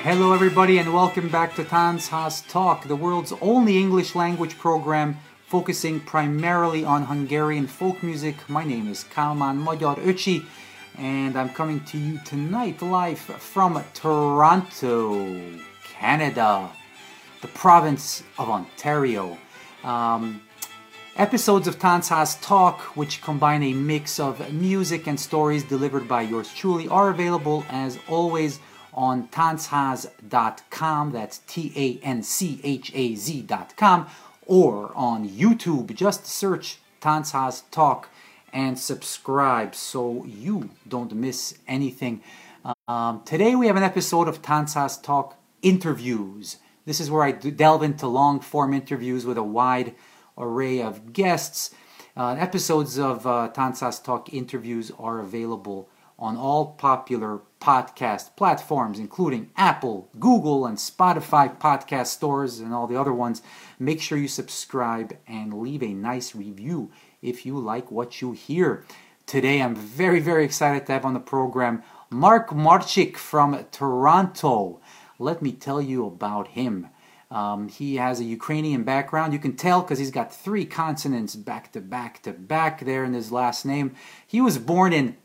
Hello everybody and welcome back to Táncház Talk, the world's only English language program focusing primarily on Hungarian folk music. My name is Kálmán Magyar Öcsi and I'm coming to you tonight live from Toronto, Canada, the province of Ontario. Episodes of Táncház Talk, which combine a mix of music and stories delivered by yours truly, are available as always on Táncház.com, that's Tanchaz.com, or on YouTube. Just search Táncház Talk and subscribe so you don't miss anything. Today we have an episode of Táncház Talk Interviews. This is where I delve into long-form interviews with a wide array of guests. Episodes of Táncház Talk Interviews are available on all popular podcast platforms, including Apple, Google, and Spotify podcast stores and all the other ones. Make sure you subscribe and leave a nice review if you like what you hear. Today I'm very, very excited to have on the program Mark Marchik from Toronto. Let me tell you about him. He has a Ukrainian background. You can tell because he's got 3 consonants back to back to back there in his last name. He was born in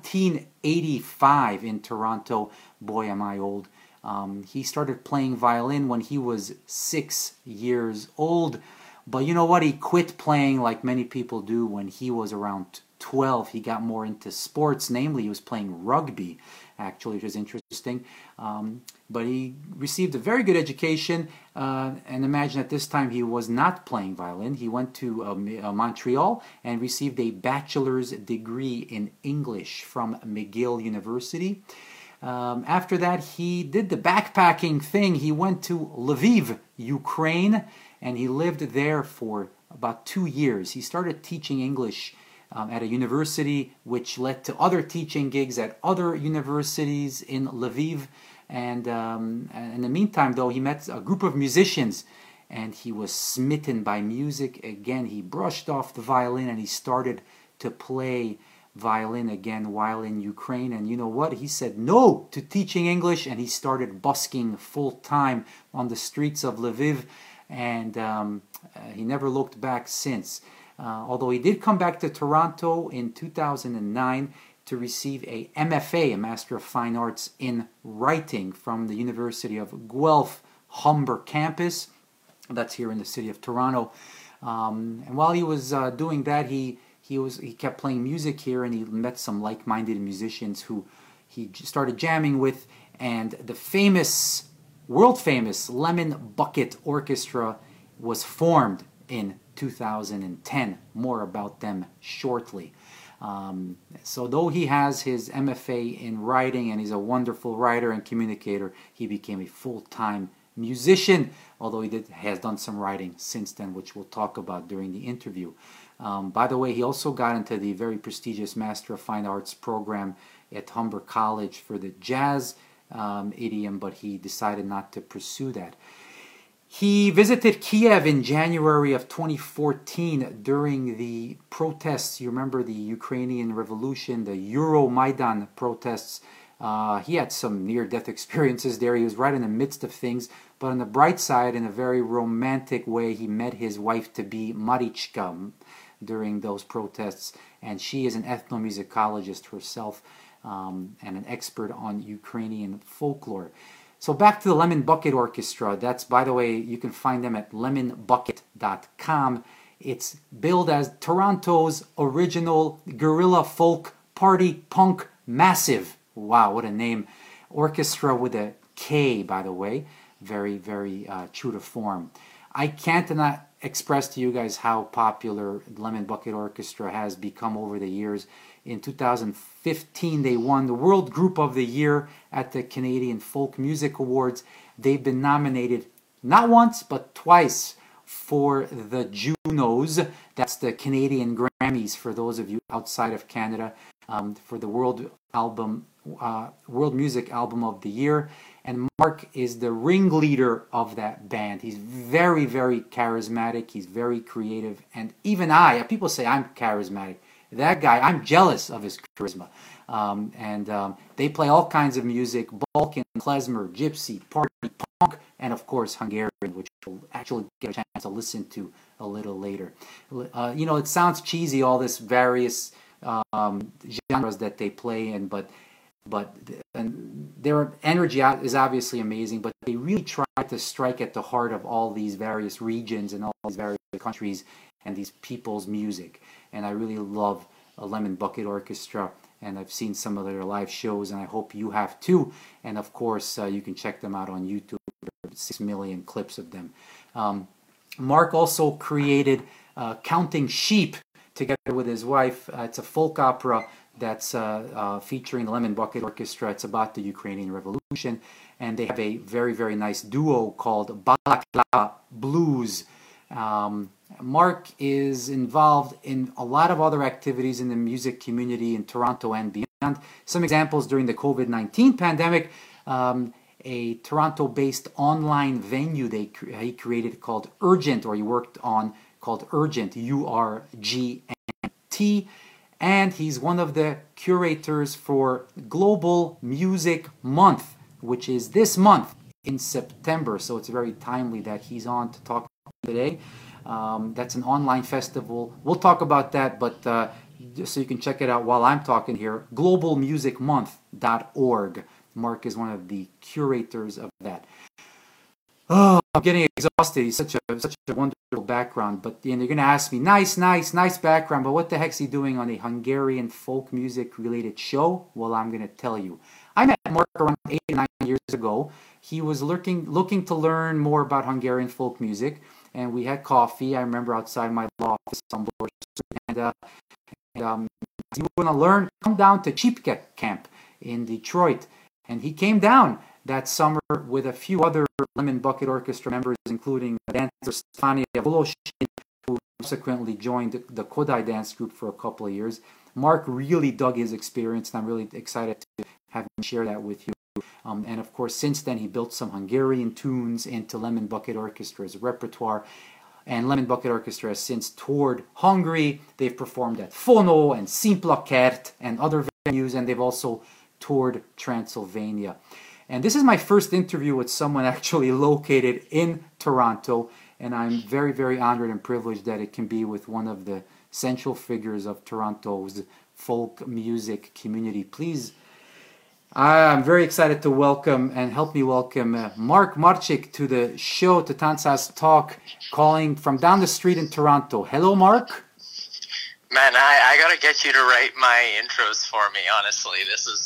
1985 in Toronto. Boy, am I old. He started playing violin when he was 6 years old. But you know what? He quit playing like many people do when he was around 12. He got more into sports. Namely, he was playing rugby, actually, which is interesting. But he received a very good education, and imagine at this time he was not playing violin. He went to Montreal and received a bachelor's degree in English from McGill University. After that, he did the backpacking thing. He went to Lviv, Ukraine, and he lived there for about 2 years. He started teaching English at a university, which led to other teaching gigs at other universities in Lviv. And in the meantime, though, he met a group of musicians, and he was smitten by music again. He brushed off the violin, and he started to play violin again while in Ukraine. And you know what? He said no to teaching English, and he started busking full-time on the streets of Lviv, and he never looked back since. Although he did come back to Toronto in 2009 to receive a MFA, a Master of Fine Arts in Writing, from the University of Guelph Humber campus. That's here in the city of Toronto. And while he was doing that, he kept playing music here, and he met some like-minded musicians who he started jamming with. And the famous, world-famous Lemon Bucket Orchestra was formed in 2010. More about them shortly. So though he has his MFA in writing and he's a wonderful writer and communicator, he became a full-time musician, although he has done some writing since then, which we'll talk about during the interview. By the way, he also got into the very prestigious Master of Fine Arts program at Humber College for the jazz idiom, but he decided not to pursue that. He visited Kiev in January of 2014 during the protests. You remember the Ukrainian Revolution, the Euromaidan protests. He had some near-death experiences there. He was right in the midst of things. But on the bright side, in a very romantic way, he met his wife-to-be, Marichka, during those protests. And she is an ethnomusicologist herself and an expert on Ukrainian folklore. So back to the Lemon Bucket Orchestra. That's, by the way, you can find them at lemonbucket.com. It's billed as Toronto's original guerrilla folk party punk massive. Wow, what a name. Orchestra with a K, by the way. Very, very true to form. I can't not express to you guys how popular Lemon Bucket Orchestra has become over the years. In 2015, they won the World Group of the Year at the Canadian Folk Music Awards. They've been nominated not once, but twice for the Junos. That's the Canadian Grammys for those of you outside of Canada, for the World Music Album of the Year. And Mark is the ringleader of that band. He's very, very charismatic. He's very creative. And even people say I'm charismatic. That guy, I'm jealous of his charisma. They play all kinds of music: Balkan, klezmer, gypsy, party, punk, and of course Hungarian, which we'll actually get a chance to listen to a little later. It sounds cheesy, all this various genres that they play in, but their energy is obviously amazing, but they really try to strike at the heart of all these various regions and all these various countries and these people's music. And I really love Lemon Bucket Orchestra, and I've seen some of their live shows, and I hope you have too. And of course, you can check them out on YouTube. There are 6 million clips of them. Mark also created Counting Sheep together with his wife. It's a folk opera that's featuring the Lemon Bucket Orchestra. It's about the Ukrainian Revolution, and they have a very, very nice duo called Balaklava Blues. Mark is involved in a lot of other activities in the music community in Toronto and beyond. Some examples: during the COVID-19 pandemic, a Toronto-based online venue he created called Urgent, or he worked on, called Urgent, URGNT. And he's one of the curators for Global Music Month, which is this month in September. So it's very timely that he's on to talk today. That's an online festival. We'll talk about that, but just so you can check it out while I'm talking here, globalmusicmonth.org. Mark is one of the curators of that. Oh, I'm getting exhausted. He's such a wonderful background. But you're going to ask me, nice background, but what the heck's he doing on a Hungarian folk music related show? Well, I'm going to tell you. I met Mark around 8 or 9 years ago. He was looking to learn more about Hungarian folk music, and we had coffee. I remember outside my law office on Bloor Street, and you want to learn? Come down to Chipke Camp in Detroit. And he came down that summer with a few other Lemon Bucket Orchestra members, including dancer Stefania Voloshin, who subsequently joined the Kodai dance group for a couple of years. Mark really dug his experience, and I'm really excited to have him share that with you. And of course, since then, he built some Hungarian tunes into Lemon Bucket Orchestra's repertoire. And Lemon Bucket Orchestra has since toured Hungary. They've performed at Fono and Simplakert and other venues, and they've also toured Transylvania. And this is my first interview with someone actually located in Toronto, and I'm very, very honored and privileged that it can be with one of the central figures of Toronto's folk music community. Please, I'm very excited to welcome and help me welcome Mark Marchik to the show, to Tancas Talk, calling from down the street in Toronto. Hello, Mark. Man, I gotta get you to write my intros for me. Honestly,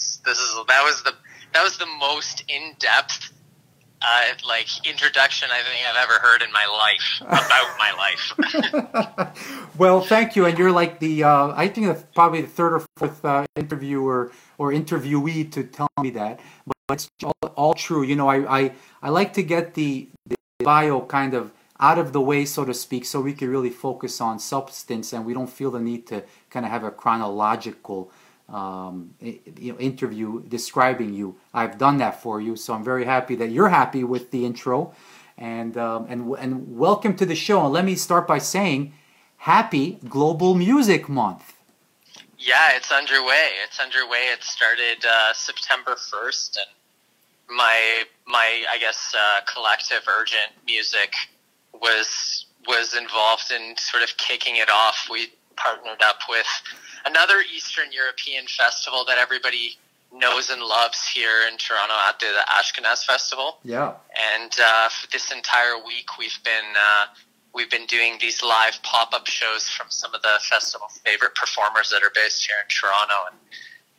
that was the most in-depth introduction I think I've ever heard in my life about my life. Well, thank you, and you're like the I think probably the third or fourth interviewer or interviewee to tell me that, but it's all true. You know, I like to get the bio kind of out of the way, so to speak, so we can really focus on substance, and we don't feel the need to kind of have a chronological interview describing you. I've done that for you, so I'm very happy that you're happy with the intro, and welcome to the show. And let me start by saying, Happy Global Music Month. Yeah, it's underway. It started September 1st, and my I guess collective Urgent Music was involved in sort of kicking it off. We partnered up with another Eastern European festival that everybody knows and loves here in Toronto, at the Ashkenaz Festival. Yeah. And for this entire week, we've been doing these live pop-up shows from some of the festival's favorite performers that are based here in Toronto, and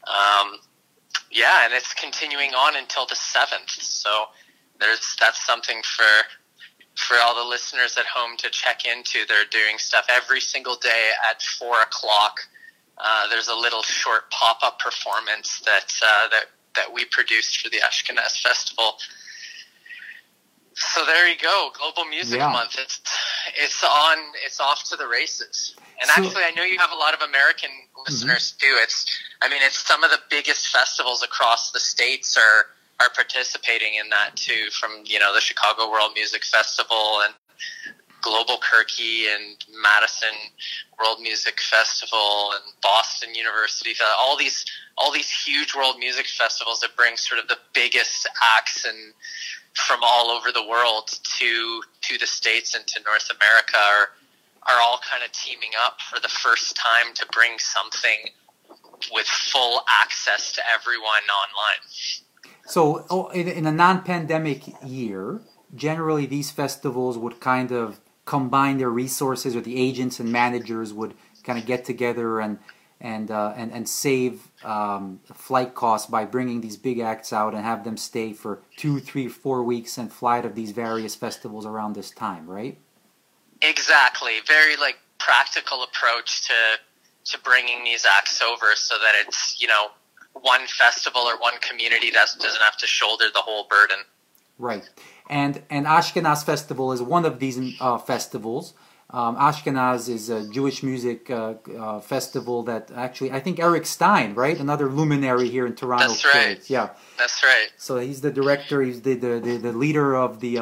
and it's continuing on until the 7th. So that's something for all the listeners at home to check into. They're doing stuff every single day at 4 o'clock. There's a little short pop-up performance that we produced for the Ashkenaz Festival. So there you go, Global Music Month. It's off to the races. And actually, I know you have a lot of American listeners too. It's some of the biggest festivals across the states are participating in that too, from the Chicago World Music Festival and Global Kirky and Madison World Music Festival and Boston University, all these huge world music festivals that bring sort of the biggest acts and from all over the world to the States and to North America are all kind of teaming up for the first time to bring something with full access to everyone online. So in a non-pandemic year, generally these festivals would kind of combine their resources, or the agents and managers would kind of get together and save flight costs by bringing these big acts out and have them stay for 2, 3, 4 weeks and fly to these various festivals around this time, right? Exactly. Very practical approach to bringing these acts over, so that it's one festival or one community that doesn't have to shoulder the whole burden. Right. And Ashkenaz Festival is one of these festivals. Ashkenaz is a Jewish music festival that actually, I think Eric Stein, right? Another luminary here in Toronto. That's right. Yeah. That's right. So he's the director, he's the leader of the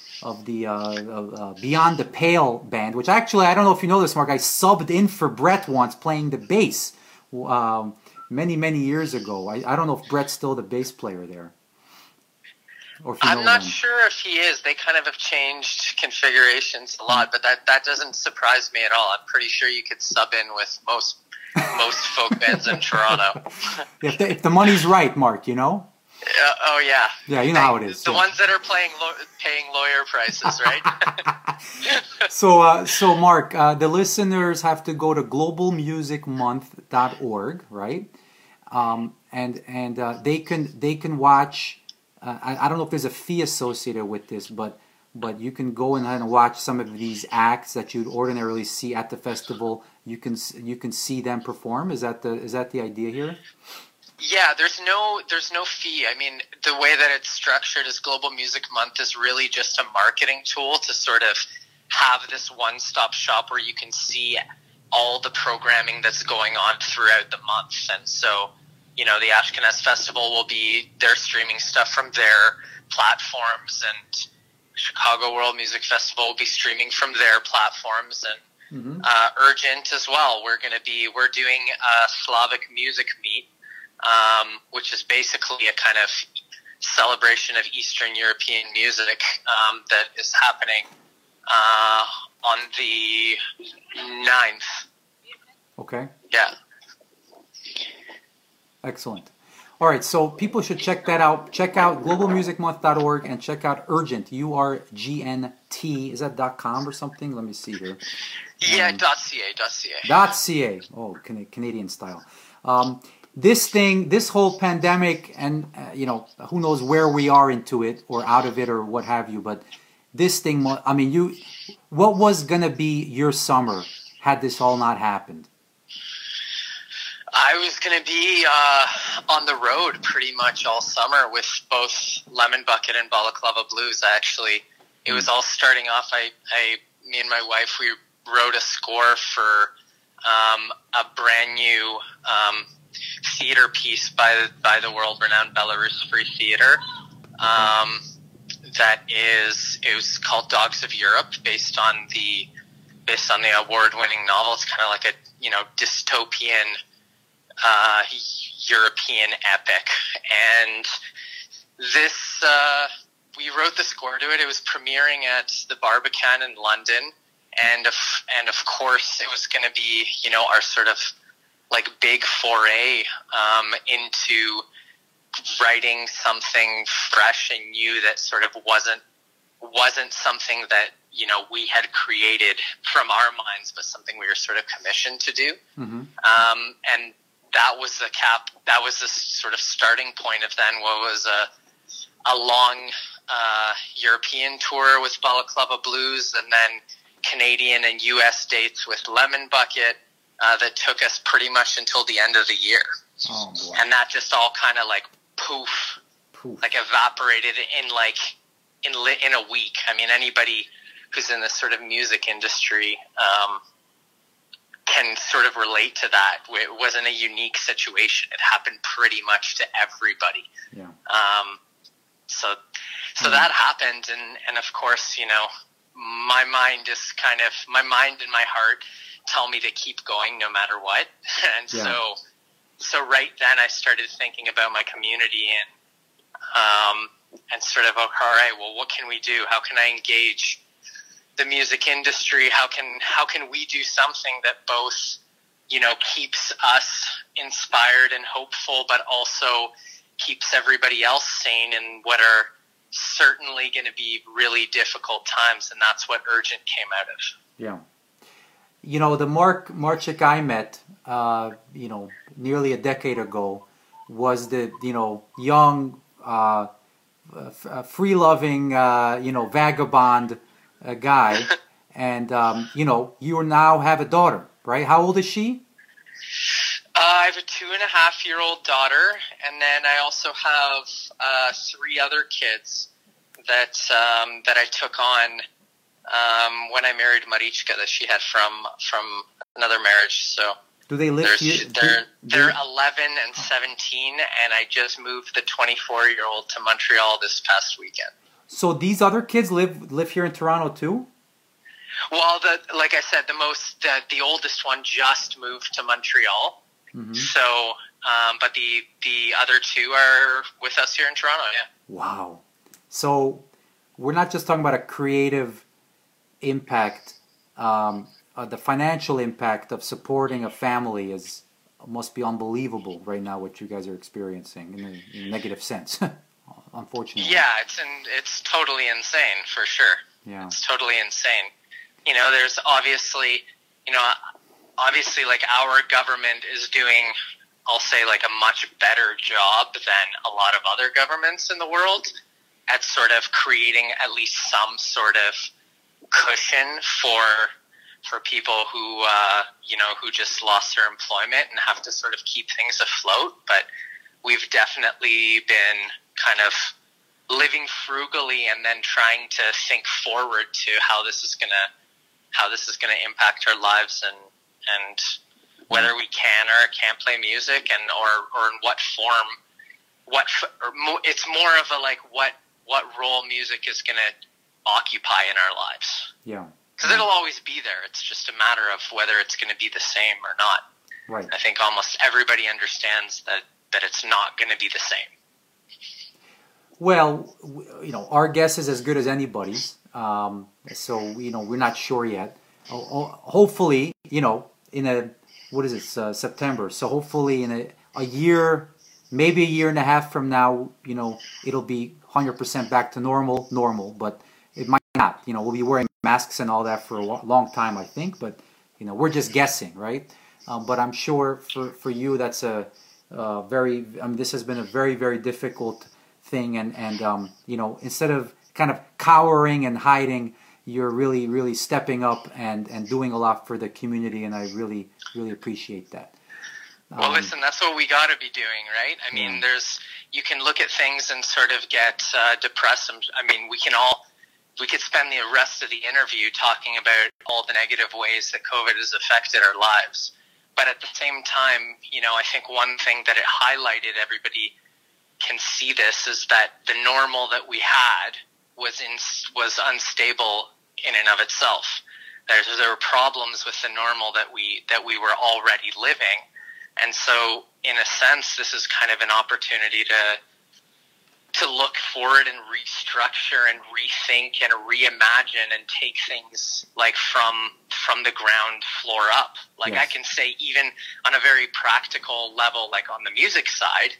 Beyond the Pale band, which actually, I don't know if you know this, Mark, I subbed in for Brett once playing the bass many years ago. I don't know if Brett's still the bass player there. I'm not sure if he is. They kind of have changed configurations a lot, but that doesn't surprise me at all. I'm pretty sure you could sub in with most folk bands in Toronto. If the money's right, Mark, Oh yeah. Yeah, you know how it is. The ones that are paying lawyer prices, right? So Mark, the listeners have to go to globalmusicmonth.org, right? And they can watch. I don't know if there's a fee associated with this, but you can go and watch some of these acts that you'd ordinarily see at the festival. You can see them perform. Is that the idea here? Yeah, there's no fee. I mean, the way that it's structured as Global Music Month is really just a marketing tool to sort of have this one-stop shop where you can see all the programming that's going on throughout the month. And so, the Ashkenaz Festival they're streaming stuff from their platforms, and Chicago World Music Festival will be streaming from their platforms, and Urgent as well. We're doing a Slavic music meet, which is basically a kind of celebration of Eastern European music that is happening on the 9th. Okay. Yeah. Excellent. All right, so people should check that out. Check out globalmusicmonth.org and check out Urgent, URGNT. Is that .com or something? Let me see here. Yeah, .ca. Oh, Canadian style. This whole pandemic, and who knows where we are into it or out of it or what have you, but this thing, I mean, what was going to be your summer had this all not happened? I was going to be on the road pretty much all summer with both Lemon Bucket and Balaclava Blues. It was all starting off. Me and my wife, we wrote a score for a brand new theater piece by the world-renowned Belarus Free Theater. It was called Dogs of Europe, based on the award-winning novel. It's kind of like a dystopian European epic, and this we wrote the score to it. It was premiering at the Barbican in London, and of course it was going to be our sort of big foray into writing something fresh and new that sort of wasn't something that we had created from our minds, but something we were sort of commissioned to do. And that was the sort of starting point of then what was a long European tour with Balaclava Blues, and then Canadian and U.S. dates with Lemon Bucket that took us pretty much until the end of the year. Oh, boy. And that just all kind of poof, evaporated in a week. I mean, anybody who's in this sort of music industry can sort of relate to that. It wasn't a unique situation. It happened pretty much to everybody. Yeah. So that happened, and of course, my mind and my heart tell me to keep going no matter what. And so right then I started thinking about my community and sort of, all right, well, what can we do? How can I engage the music industry? How can we do something that both, keeps us inspired and hopeful, but also keeps everybody else sane in what are certainly going to be really difficult times, and that's what Urgent came out of. Yeah. The Mark Marchik I met, nearly a decade ago, was the, young, free-loving, vagabond guy. And, you now have a daughter, right? How old is she? I have a 2.5-year-old daughter, and then I also have 3 other kids that I took on when I married Marichka, that she had from another marriage. So do they live here? They're 11 and 17, and I just moved the 24-year-old to Montreal this past weekend. So these other kids live here in Toronto too? Well, like I said, the oldest one just moved to Montreal. Mm-hmm. So, but the other 2 are with us here in Toronto. Yeah. Wow. So we're not just talking about a creative impact. The financial impact of supporting a family must be unbelievable right now. What you guys are experiencing in a negative sense, unfortunately. Yeah, it's totally insane for sure. Yeah, it's totally insane. There's obviously like our government is doing, I'll say, like a much better job than a lot of other governments in the world at sort of creating at least some sort of cushion for people who who just lost their employment and have to sort of keep things afloat. But we've definitely been kind of living frugally and then trying to think forward to how this is gonna impact our lives and whether we can or can't play music, and or in what form, it's more of a like what role music is going to occupy in our lives. Yeah. Because it'll always be there. It's just a matter of whether it's going to be the same or not. Right. I think almost everybody understands that it's not going to be the same. Well, our guess is as good as anybody's. So, we're not sure yet. Hopefully, September. So hopefully in a year, maybe a year and a half from now, it'll be 100% back to normal, but it might not. We'll be wearing masks and all that for a long time, I think, but, we're just guessing, right? But I'm sure for you, that's this has been a very, very difficult thing. And instead of kind of cowering and hiding, you're really, really stepping up and doing a lot for the community, and I really, really appreciate that. Well, listen, that's what we got to be doing, right? I mean, you can look at things and sort of get depressed. I mean, we could spend the rest of the interview talking about all the negative ways that COVID has affected our lives. But at the same time, I think one thing that it highlighted, everybody can see this, is that the normal that we had was unstable in and of itself. There were problems with the normal that we were already living, and so in a sense, this is kind of an opportunity to look forward and restructure and rethink and reimagine and take things like from the ground floor up. Like, yes. I can say, even on a very practical level, like on the music side,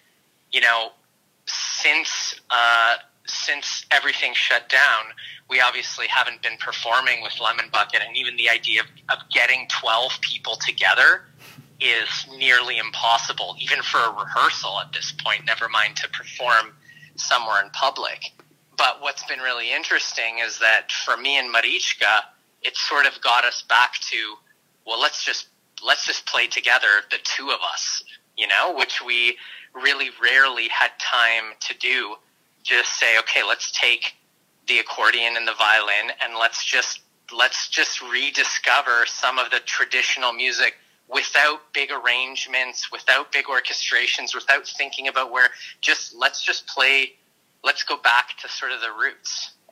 since everything shut down, we obviously haven't been performing with Lemon Bucket, and even the idea of getting 12 people together is nearly impossible, even for a rehearsal at this point, never mind to perform somewhere in public. But what's been really interesting is that for me and Marichka, it sort of got us back to, well, let's just play together, the two of us, which we really rarely had time to do. Just say, okay, let's take the accordion and the violin and let's just rediscover some of the traditional music without big arrangements, without big orchestrations, without thinking about let's just play, let's go back to sort of the roots.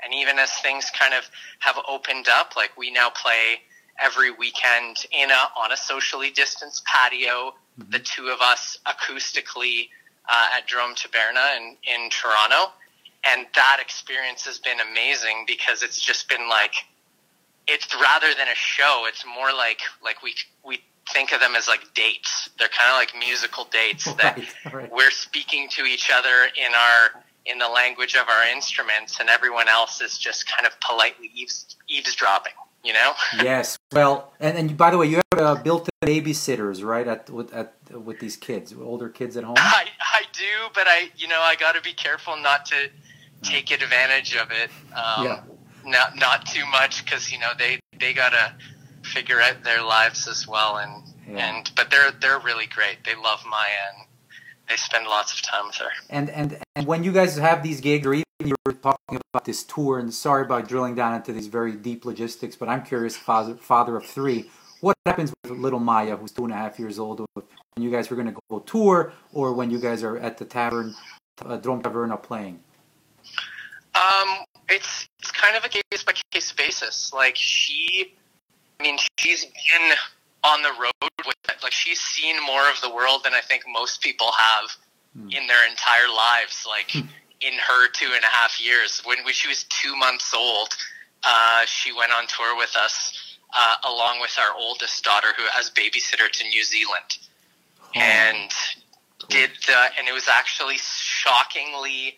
And even as things kind of have opened up, like we now play every weekend on a socially distanced patio, the two of us acoustically at Drome Taberna in Toronto. And that experience has been amazing because it's just been like, it's rather than a show, it's more like we think of them as like dates. They're kind of like musical dates that we're speaking to each other in the language of our instruments, and everyone else is just kind of politely eavesdropping, you know? Yes. Well, and by the way, you have built-in babysitters, right? With these kids, older kids at home. I do, but I got to be careful not to take advantage of it. Not too much, because they gotta figure out their lives as well, but they're really great. They love Maya, and they spend lots of time with her. And when you guys have these gigs, or even you were talking about this tour, and sorry about drilling down into these very deep logistics, but I'm curious, father of three, what happens with little Maya, who's 2.5 years old, when you guys are going to go tour, or when you guys are at the tavern, Drome Taverna, playing? It's kind of a case-by-case basis. Like, she's been on the road with it. Like, she's seen more of the world than I think most people have in their entire lives. Like, in her 2.5 years, when she was 2 months old, she went on tour with us, along with our oldest daughter, who has babysitter to New Zealand, and and it was actually shockingly,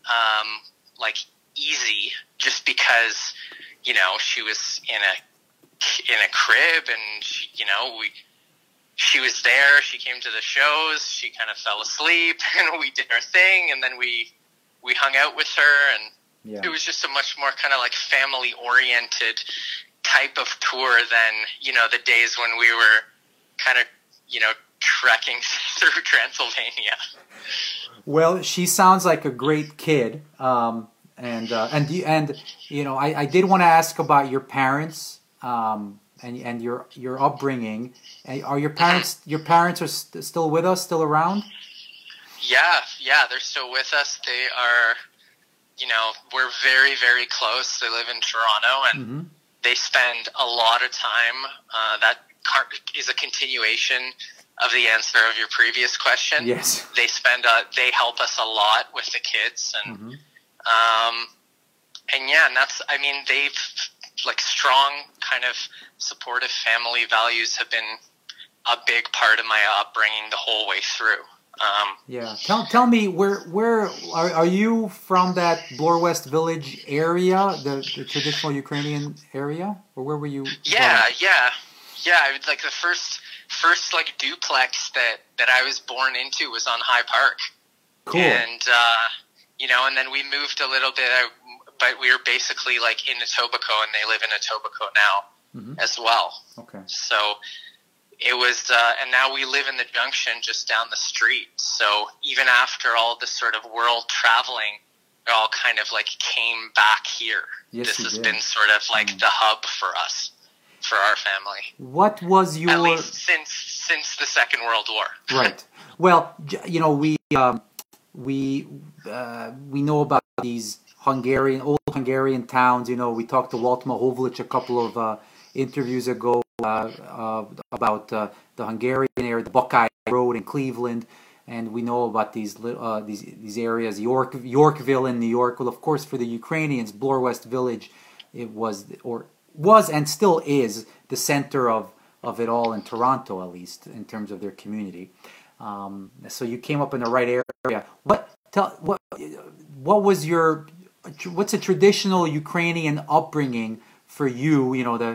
easy, just because, she was in a crib, and she was there. She came to the shows. She kind of fell asleep, and we did our thing, and then we hung out with her, and it was just a much more kind of like family oriented type of tour than the days when we were kind of trekking through Transylvania. Well, she sounds like a great kid. And I did want to ask about your parents, and your upbringing. Are your parents are still with us, still around? Yeah, they're still with us. They are, we're very, very close. They live in Toronto, and they spend a lot of time. That is a continuation of the answer of your previous question. Yes, they help us a lot with the kids, and. And that's, they've, strong kind of supportive family values have been a big part of my upbringing the whole way through. Tell me, where are you from, that Bloor West Village area, the traditional Ukrainian area, or where were you? Yeah. Like the first duplex that I was born into was on High Park. Cool. And, and then we moved a little bit, but we were basically in Etobicoke, and they live in Etobicoke now as well. Okay. So it was, and now we live in the Junction just down the street. So even after all this sort of world traveling, it all kind of came back here. Yes, this has been sort of the hub for us, for our family. What was your... At least since the Second World War. Right. Well, we know about these old Hungarian towns. We talked to Walt Mahovlich a couple of interviews ago about the Hungarian area, the Buckeye Road in Cleveland, and we know about these areas, Yorkville in New York. Well, of course, for the Ukrainians, Bloor West Village, it was and still is the center of it all in Toronto, at least in terms of their community. So you came up in the right area. What's a traditional Ukrainian upbringing for you?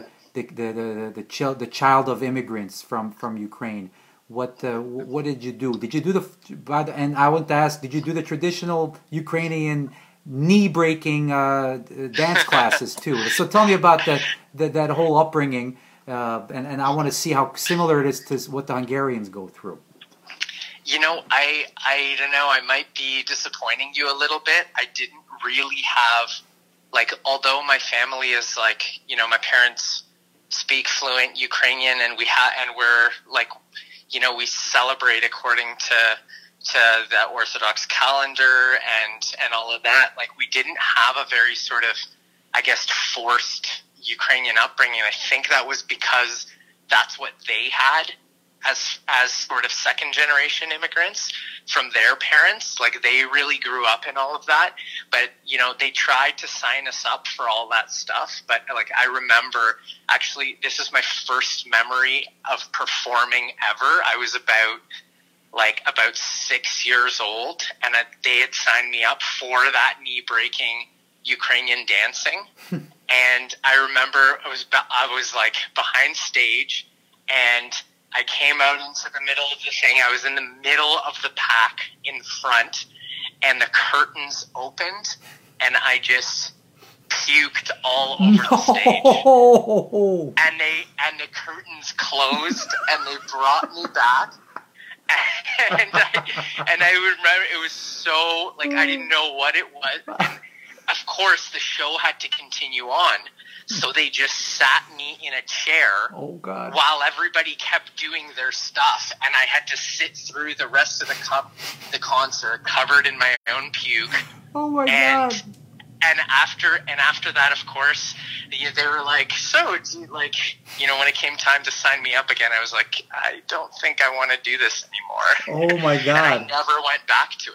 The child of immigrants from Ukraine. What did you do? Did you do and I want to ask, did you do the traditional Ukrainian knee-breaking dance classes too? So tell me about that whole upbringing, and I want to see how similar it is to what the Hungarians go through. I don't know, I might be disappointing you a little bit. I didn't really have, although my family is my parents speak fluent Ukrainian, and we're we celebrate according to the Orthodox calendar and all of that. Like, we didn't have a very sort of, I guess, forced Ukrainian upbringing. I think that was because that's what they had as sort of second generation immigrants from their parents. Like, they really grew up in all of that, but you know, they tried to sign us up for all that stuff. But like, I remember, actually, this is my first memory of performing ever. I was about 6 years old, and they had signed me up for that knee-breaking Ukrainian dancing. And I remember I was like behind stage, and I came out into the middle of the thing. I was in the middle of the pack in front, and the curtains opened, and I just puked all over the stage. And the curtains closed, and they brought me back. And I remember it was so, like, I didn't know what it was. And of course, the show had to continue on. So they just sat me in a chair while everybody kept doing their stuff. And I had to sit through the rest of the concert covered in my own puke. Oh, my God. And after that, of course, they were like, so, like, you know, when it came time to sign me up again, I was like, I don't think I want to do this anymore. Oh, my God. And I never went back to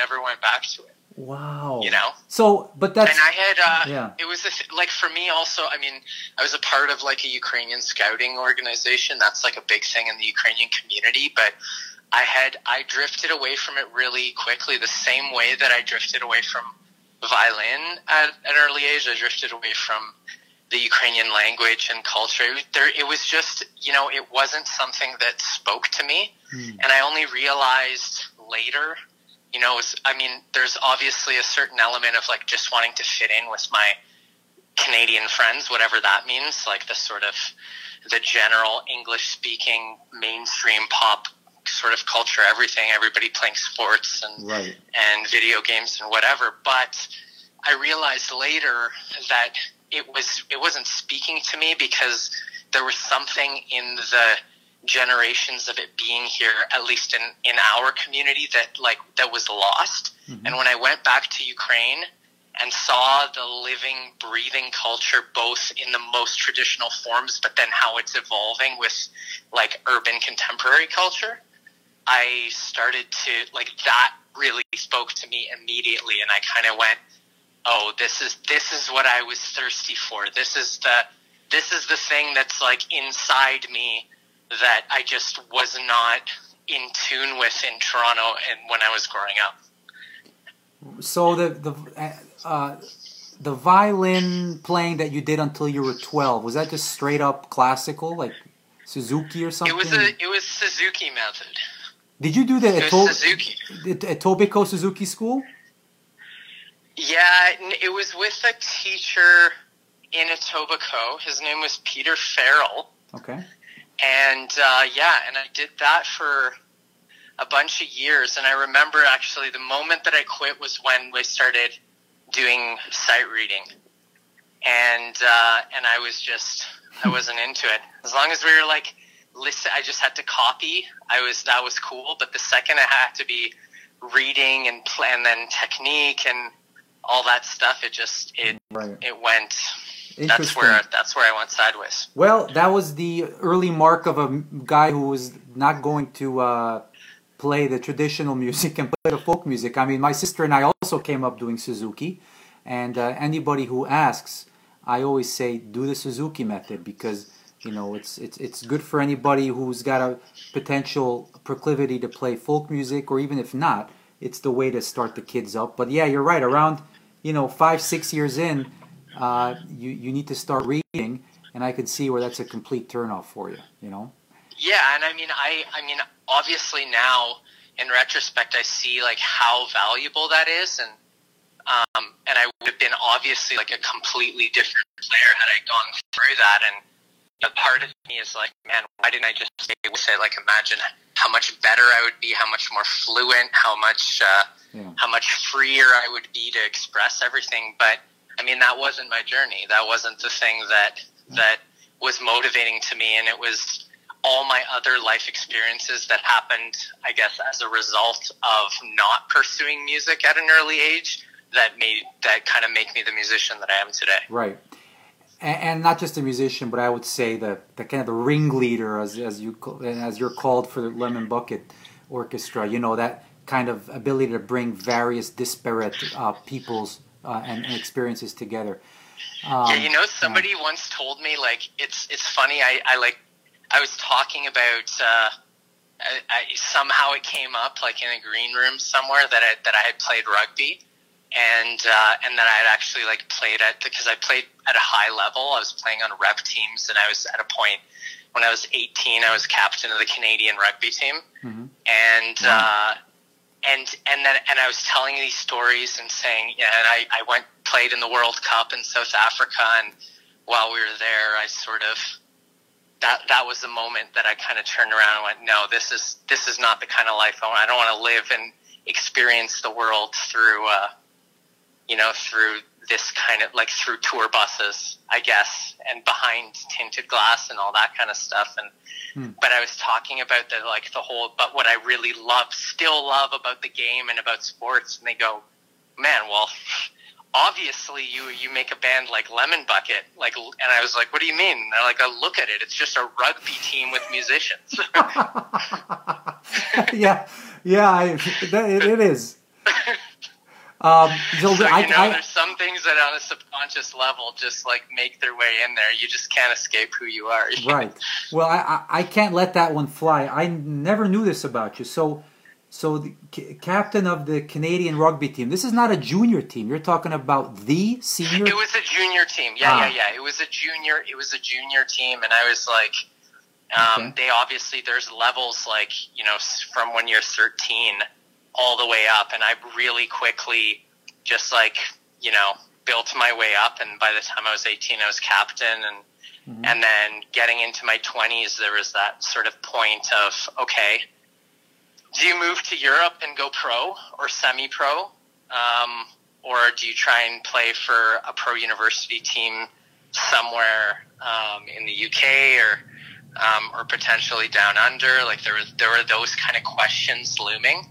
it. Wow. You know? So, but that's... And I had, it was, like, for me also, I mean, I was a part of, like, a Ukrainian scouting organization. That's, like, a big thing in the Ukrainian community, but I drifted away from it really quickly, the same way that I drifted away from violin at an early age. I drifted away from the Ukrainian language and culture. It was just, you know, it wasn't something that spoke to me. And I only realized later, you know, there's obviously a certain element of, like, just wanting to fit in with my Canadian friends, whatever that means, like the sort of the general English-speaking mainstream pop sort of culture, everybody playing sports and video games and whatever. But I realized later that it wasn't speaking to me, because there was something in the generations of it being here, at least in our community, that was lost. And when I went back to Ukraine and saw the living, breathing culture, both in the most traditional forms, but then how it's evolving with, like, urban contemporary culture, I started to, like, that really spoke to me immediately. And I kind of went, oh, this is what I was thirsty for. This is the thing that's, like, inside me that I just was not in tune with in Toronto and when I was growing up. So the violin playing that you did until you were 12, was that just straight up classical, like Suzuki or something? It was Suzuki method. Did you do that at Suzuki. Suzuki School? Yeah, it was with a teacher in Etobicoke. His name was Peter Farrell. Okay. And and I did that for a bunch of years. And I remember, actually, the moment that I quit was when we started doing sight reading. And I wasn't into it. As long as we were, like, listen, I just had to copy. That was cool. But the second I had to be reading and then technique and all that stuff, it went. That's where I went sideways. Well, that was the early mark of a guy who was not going to play the traditional music and play the folk music. I mean, my sister and I also came up doing Suzuki, and anybody who asks, I always say do the Suzuki method, because, you know, it's good for anybody who's got a potential proclivity to play folk music, or even if not, it's the way to start the kids up. But yeah, you're right. Around, 5-6 years in, you need to start reading, and I could see where that's a complete turnoff for you. Yeah, and I mean, obviously now in retrospect, I see, like, how valuable that is, and I would have been obviously, like, a completely different player had I gone through that. And a part of me is like, man, why didn't I just stay with it? Like, imagine how much better I would be, how much more fluent, how much freer I would be to express everything. But I mean, that wasn't my journey. That wasn't the thing that was motivating to me. And it was all my other life experiences that happened, I guess, as a result of not pursuing music at an early age that kind of make me the musician that I am today. Right. And not just a musician, but I would say the kind of the ringleader, as you're called, for the Lemon Bucket Orchestra. You know, that kind of ability to bring various disparate peoples and experiences together. Yeah, you know, somebody once told me, like, it's funny. I was talking about somehow it came up, like, in a green room somewhere that I had played rugby. And that I had actually, like, played at, because I played at a high level. I was playing on rep teams, and I was at a point when I was 18, I was captain of the Canadian rugby team. Mm-hmm. And then I was telling these stories and saying, yeah, and I played in the World Cup in South Africa, and while we were there, I sort of, that was the moment that I kind of turned around and went, no, this is not the kind of life I want. I don't want to live and experience the world through through this kind of, like, through tour buses, I guess, and behind tinted glass and all that kind of stuff. And but I was talking about but what I really still love about the game and about sports. And they go, man, well, obviously you make a band like Lemon Bucket, like, and I was like, what do you mean? And they're like, oh, look at it, it's just a rugby team with musicians. it is. So there's some things that on a subconscious level just, like, make their way in there. You just can't escape who you are. Right. Well, I can't let that one fly. I never knew this about you. So the captain of the Canadian rugby team. This is not a junior team. You're talking about the senior. It was a junior team. Yeah. It was a junior team, and I was like, okay. They obviously, there's levels, like, you know, from when you're 13 all the way up, and I really quickly just, like, you know, built my way up, and by the time I was 18, I was captain, and and then getting into my 20s, there was that sort of point of, okay, do you move to Europe and go pro or semi-pro, or do you try and play for a pro university team somewhere in the UK or potentially down under? Like, there were those kind of questions looming.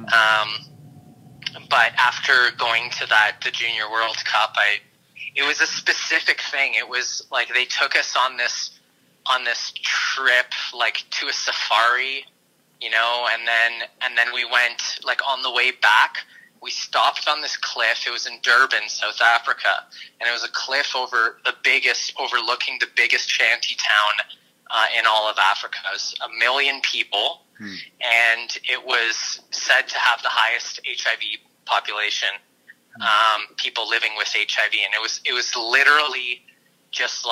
But after going to the Junior World Cup, it was a specific thing. It was like they took us on this trip, like, to a safari, you know, and then we went, like, on the way back, we stopped on this cliff. It was in Durban, South Africa, and it was a cliff overlooking the biggest shanty town in all of Africa. It was 1 million people. And it was said to have the highest HIV population, people living with HIV, and it was literally just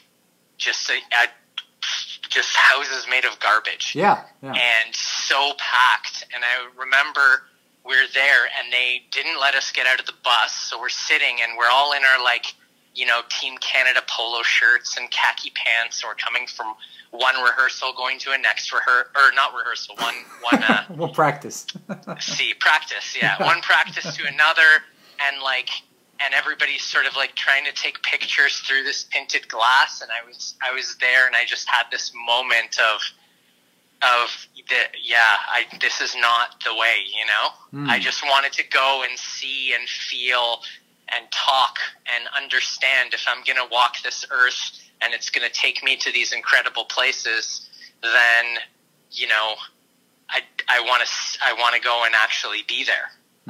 houses made of garbage. Yeah. And so packed. And I remember we were there, and they didn't let us get out of the bus, so we're sitting, and we're all in our, like, you know, Team Canada polo shirts and khaki pants. So we're coming from one rehearsal, going to a next one practice. Practice, yeah. One practice to another, and everybody's sort of, like, trying to take pictures through this tinted glass, and I was there, and I just had this moment this is not the way, you know. I just wanted to go and see and feel and talk and understand, if I'm going to walk this earth and it's going to take me to these incredible places, then, you know, I want to go and actually be there.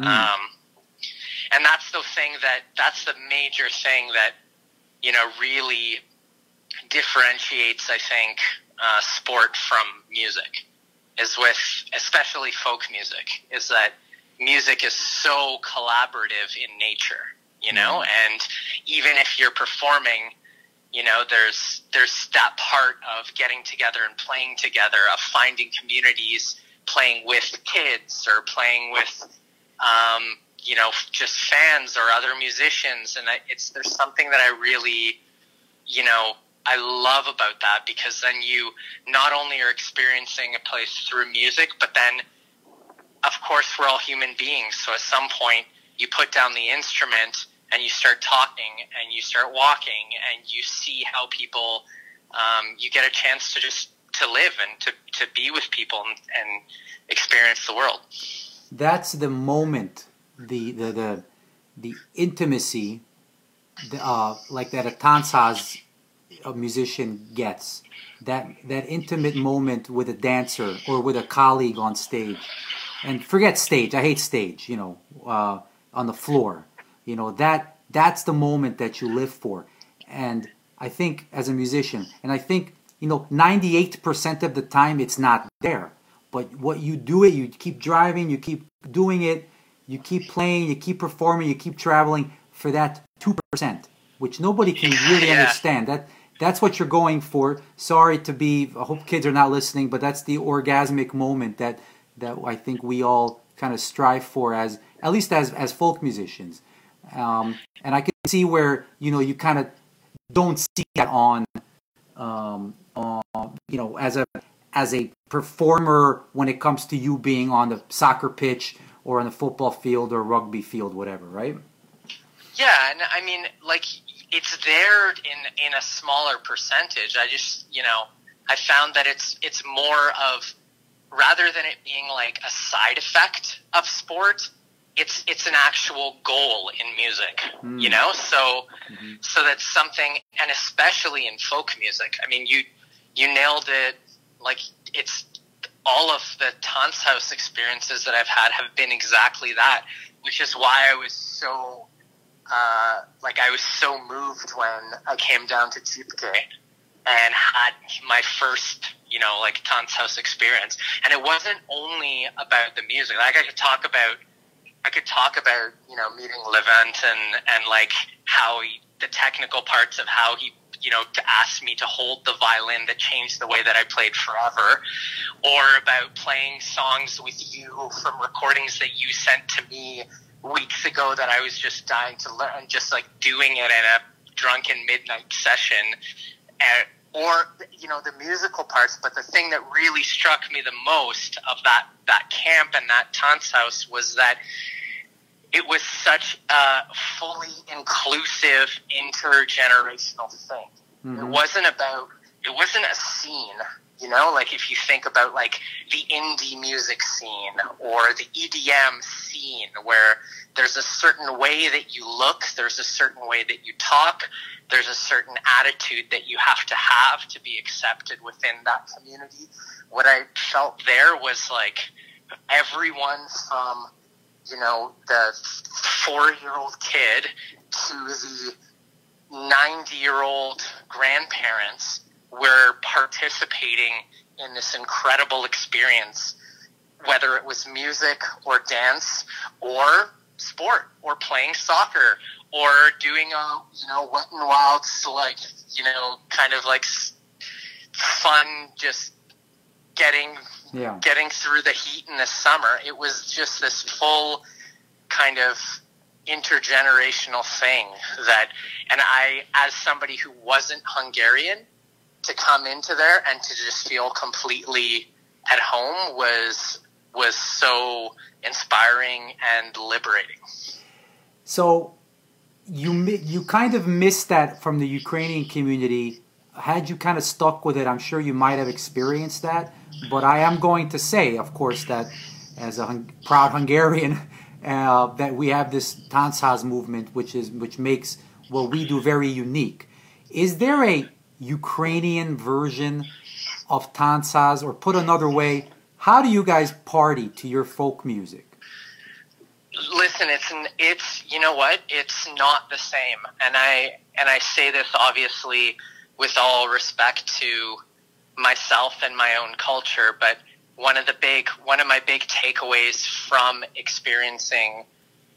And that's the major thing that, you know, really differentiates, I think, sport from music, is with, especially folk music, is that music is so collaborative in nature, you know, and even if you're performing, you know, there's that part of getting together and playing together, of finding communities, playing with kids or playing with, you know, just fans or other musicians. And there's something that I really, you know, I love about that, because then you not only are experiencing a place through music, but then, of course, we're all human beings. So at some point you put down the instrument and you start talking and you start walking, and you see how people, you get a chance to just to live and to be with people and experience the world. That's the moment, the intimacy, like that a Tanzas musician gets. That intimate moment with a dancer or with a colleague on stage. And forget stage. I hate stage. On the floor. That's the moment that you live for. And I think as a musician, and I think 98% of the time it's not there. But what you do you keep driving, you keep doing it, you keep playing, you keep performing, you keep traveling for that 2%, which nobody can really understand. That's what you're going for. Sorry to be, I hope kids are not listening, but that's the orgasmic moment that I think we all kind of strive for as, at least as folk musicians. And I can see where, you kind of don't see that as a performer when it comes to you being on the soccer pitch or on the football field or rugby field, whatever, right? Yeah, and I mean, like, it's there in a smaller percentage. I just, I found that it's more of, rather than it being like a side effect of sport, it's an actual goal in music, so that's something, and especially in folk music. I mean, you nailed it. Like, it's all of the Tanzhaus experiences that I've had have been exactly that, which is why I was so moved when I came down to Chipke and had my first, Tanzhaus experience. And it wasn't only about the music. Like, I could talk about, meeting Levent and like how the technical parts of how he, asked me to hold the violin that changed the way that I played forever, or about playing songs with you from recordings that you sent to me weeks ago that I was just dying to learn, and just like doing it in a drunken midnight session, or the musical parts. But the thing that really struck me the most of that camp and that Tanzhaus was that it was such a fully inclusive intergenerational thing. Mm-hmm. It wasn't a scene, like if you think about like the indie music scene or the EDM scene, where there's a certain way that you look, there's a certain way that you talk, there's a certain attitude that you have to be accepted within that community. What I felt there was like everyone from, the 4-year-old kid to the 90-year-old grandparents were participating in this incredible experience, whether it was music or dance or sport or playing soccer or doing a Wet n Wild's, like, kind of like fun, just getting through the heat in the summer. It was just this full kind of intergenerational thing and I, as somebody who wasn't Hungarian, to come into there and to just feel completely at home was so inspiring and liberating. So you kind of missed that from the Ukrainian community. Had you kind of stuck with it, I'm sure you might have experienced that. But I am going to say, of course, that as a proud Hungarian, that we have this Tanzhas movement, which makes what we do very unique. Is there a Ukrainian version of Tanzhas, or put another way, how do you guys party to your folk music? Listen, it's you know what? It's not the same, and I say this obviously with all respect to myself and my own culture, but one of my big takeaways from experiencing,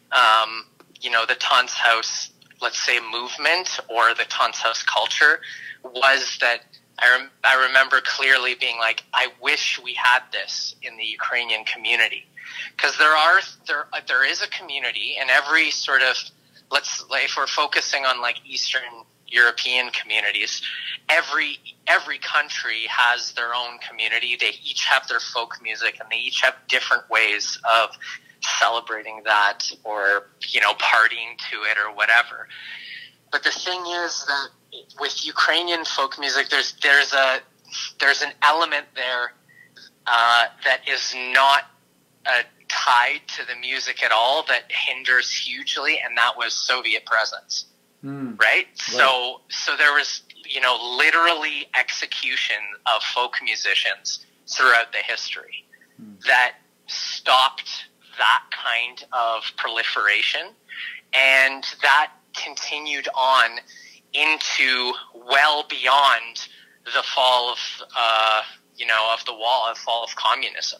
the Tanzhaus, let's say, movement or the Tanzhaus culture, was that I remember clearly being like, I wish we had this in the Ukrainian community, because there is a community in every sort of, if we're focusing on like Eastern European communities, every country has their own community. They each have their folk music, and they each have different ways of celebrating that, or partying to it or whatever. But the thing is that with Ukrainian folk music, there's a there's an element there that is not tied to the music at all that hinders hugely, and that was Soviet presence. Right? So there was, literally execution of folk musicians throughout the history that stopped that kind of proliferation, and that continued on into well beyond the fall of the wall, the fall of communism.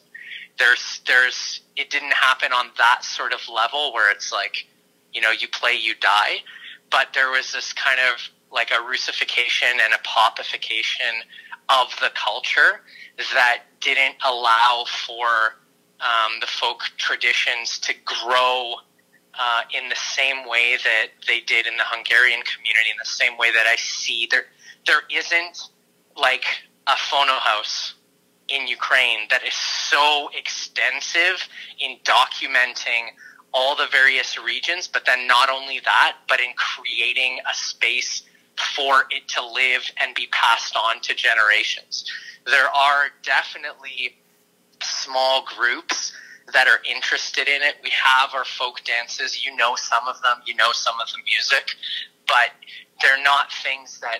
It didn't happen on that sort of level where it's like, you play, you die. But there was this kind of like a Russification and a popification of the culture that didn't allow for the folk traditions to grow in the same way that they did in the Hungarian community, in the same way that I see there isn't like a phono house in Ukraine that is so extensive in documenting all the various regions, but then not only that, but in creating a space for it to live and be passed on to generations. There are definitely small groups that are interested in it. We have our folk dances, some of them, some of the music, but they're not things that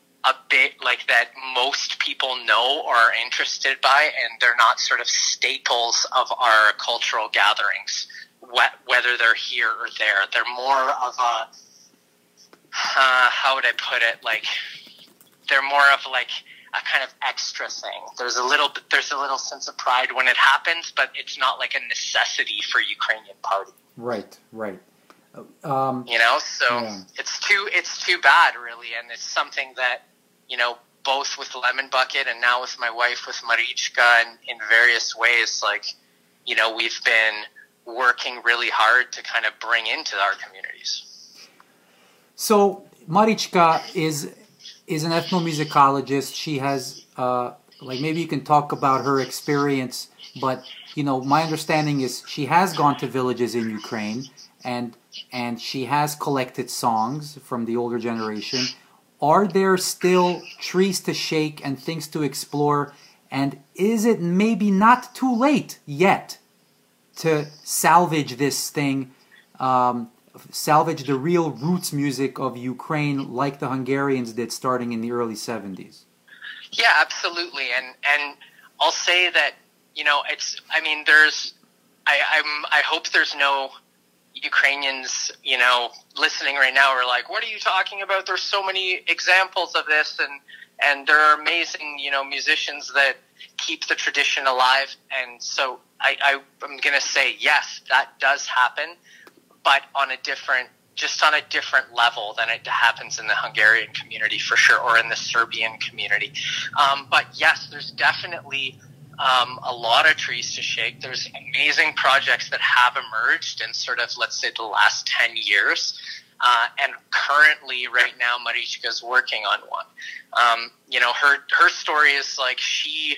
that most people know or are interested by, and they're not sort of staples of our cultural gatherings, whether they're here or there. They're more of a, how would I put it? Like, they're more of like a kind of extra thing. There's a little sense of pride when it happens, but it's not like a necessity for Ukrainian party. Right. So yeah. It's too bad, really, and it's something that, both with Lemon Bucket and now with my wife, with Marichka, and in various ways, like, we've been working really hard to kind of bring into our communities. So Marichka is an ethnomusicologist. She has, maybe you can talk about her experience, but, my understanding is she has gone to villages in Ukraine and she has collected songs from the older generation. Are there still trees to shake and things to explore? And is it maybe not too late yet to salvage this thing, salvage the real roots music of Ukraine like the Hungarians did starting in the early 70s? Yeah, absolutely. And I'll say that, I hope there's no Ukrainians, listening right now are like, what are you talking about? There's so many examples of this, and there are amazing, musicians that keep the tradition alive. And so I'm going to say, yes, that does happen, but on a different level than it happens in the Hungarian community, for sure, or in the Serbian community. But yes, there's definitely a lot of trees to shake. There's amazing projects that have emerged in sort of, let's say, the last 10 years. And currently, right now, Marichka is working on one. Her story is like she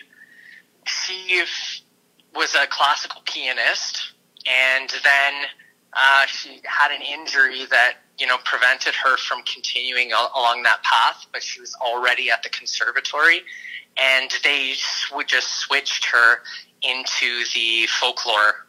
was a classical pianist, and then she had an injury that, prevented her from continuing along that path, but she was already at the conservatory, and they just switched her into the folklore,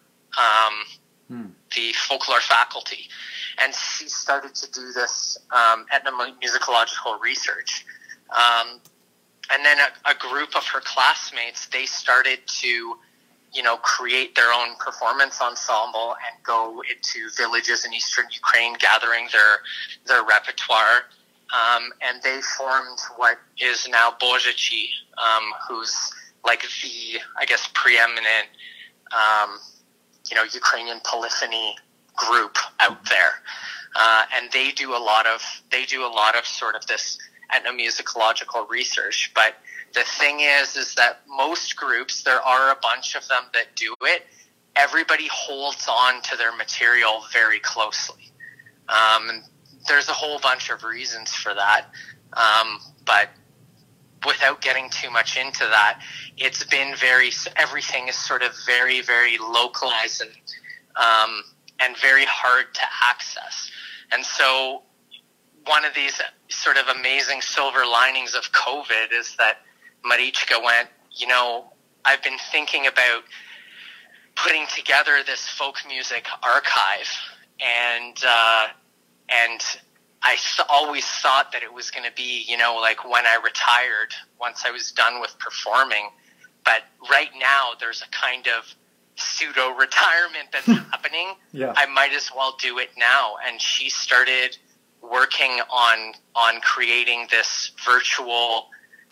faculty. And she started to do this ethnomusicological research. And then a group of her classmates, they started to, create their own performance ensemble and go into villages in eastern Ukraine, gathering their repertoire. And they formed what is now Bozhichi, who's like the, I guess, preeminent, Ukrainian polyphony group out there. And they do a lot of sort of this ethnomusicological research. But the thing is that most groups, there are a bunch of them that do it. Everybody holds on to their material very closely. There's a whole bunch of reasons for that. But without getting too much into that, it's been everything is sort of very, very localized and very hard to access. And so one of these sort of amazing silver linings of COVID is that Marichka went, I've been thinking about putting together this folk music archive, and I always thought that it was going to be, like when I retired, once I was done with performing. But right now, there's a kind of pseudo-retirement that's happening. Yeah. I might as well do it now. And she started working on creating this virtual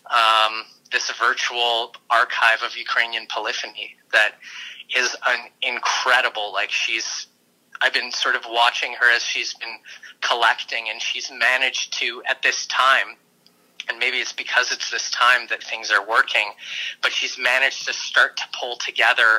archive of Ukrainian polyphony that is incredible. Like I've been sort of watching her as she's been collecting, and she's managed to, at this time, and maybe it's because it's this time that things are working, but she's managed to start to pull together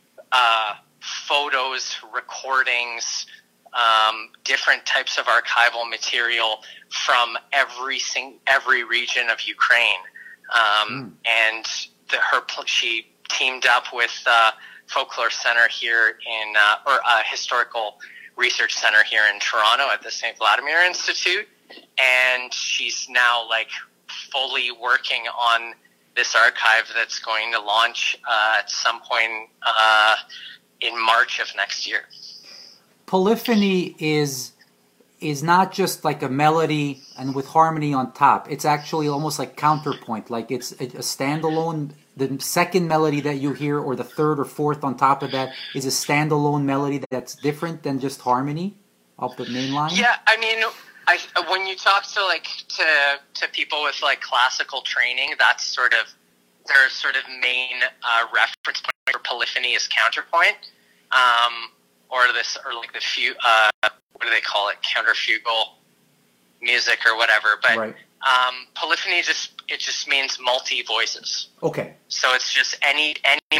photos, recordings, different types of archival material from every region of Ukraine. And she teamed up with Folklore Center here or a historical research center here in Toronto at the St. Vladimir Institute, and she's now like fully working on this archive that's going to launch at some point in March of next year. Polyphony is not just like a melody and with harmony on top. It's actually almost like counterpoint, like it's a standalone. The second melody that you hear, or the third or fourth on top of that, is a standalone melody that's different than just harmony of the main line. Yeah, I mean, when you talk to people with like classical training, that's sort of their sort of main reference point for polyphony is counterpoint, or like the what do they call it? Counterfugal music or whatever. But right. Polyphony just means multi voices. Okay. So it's just any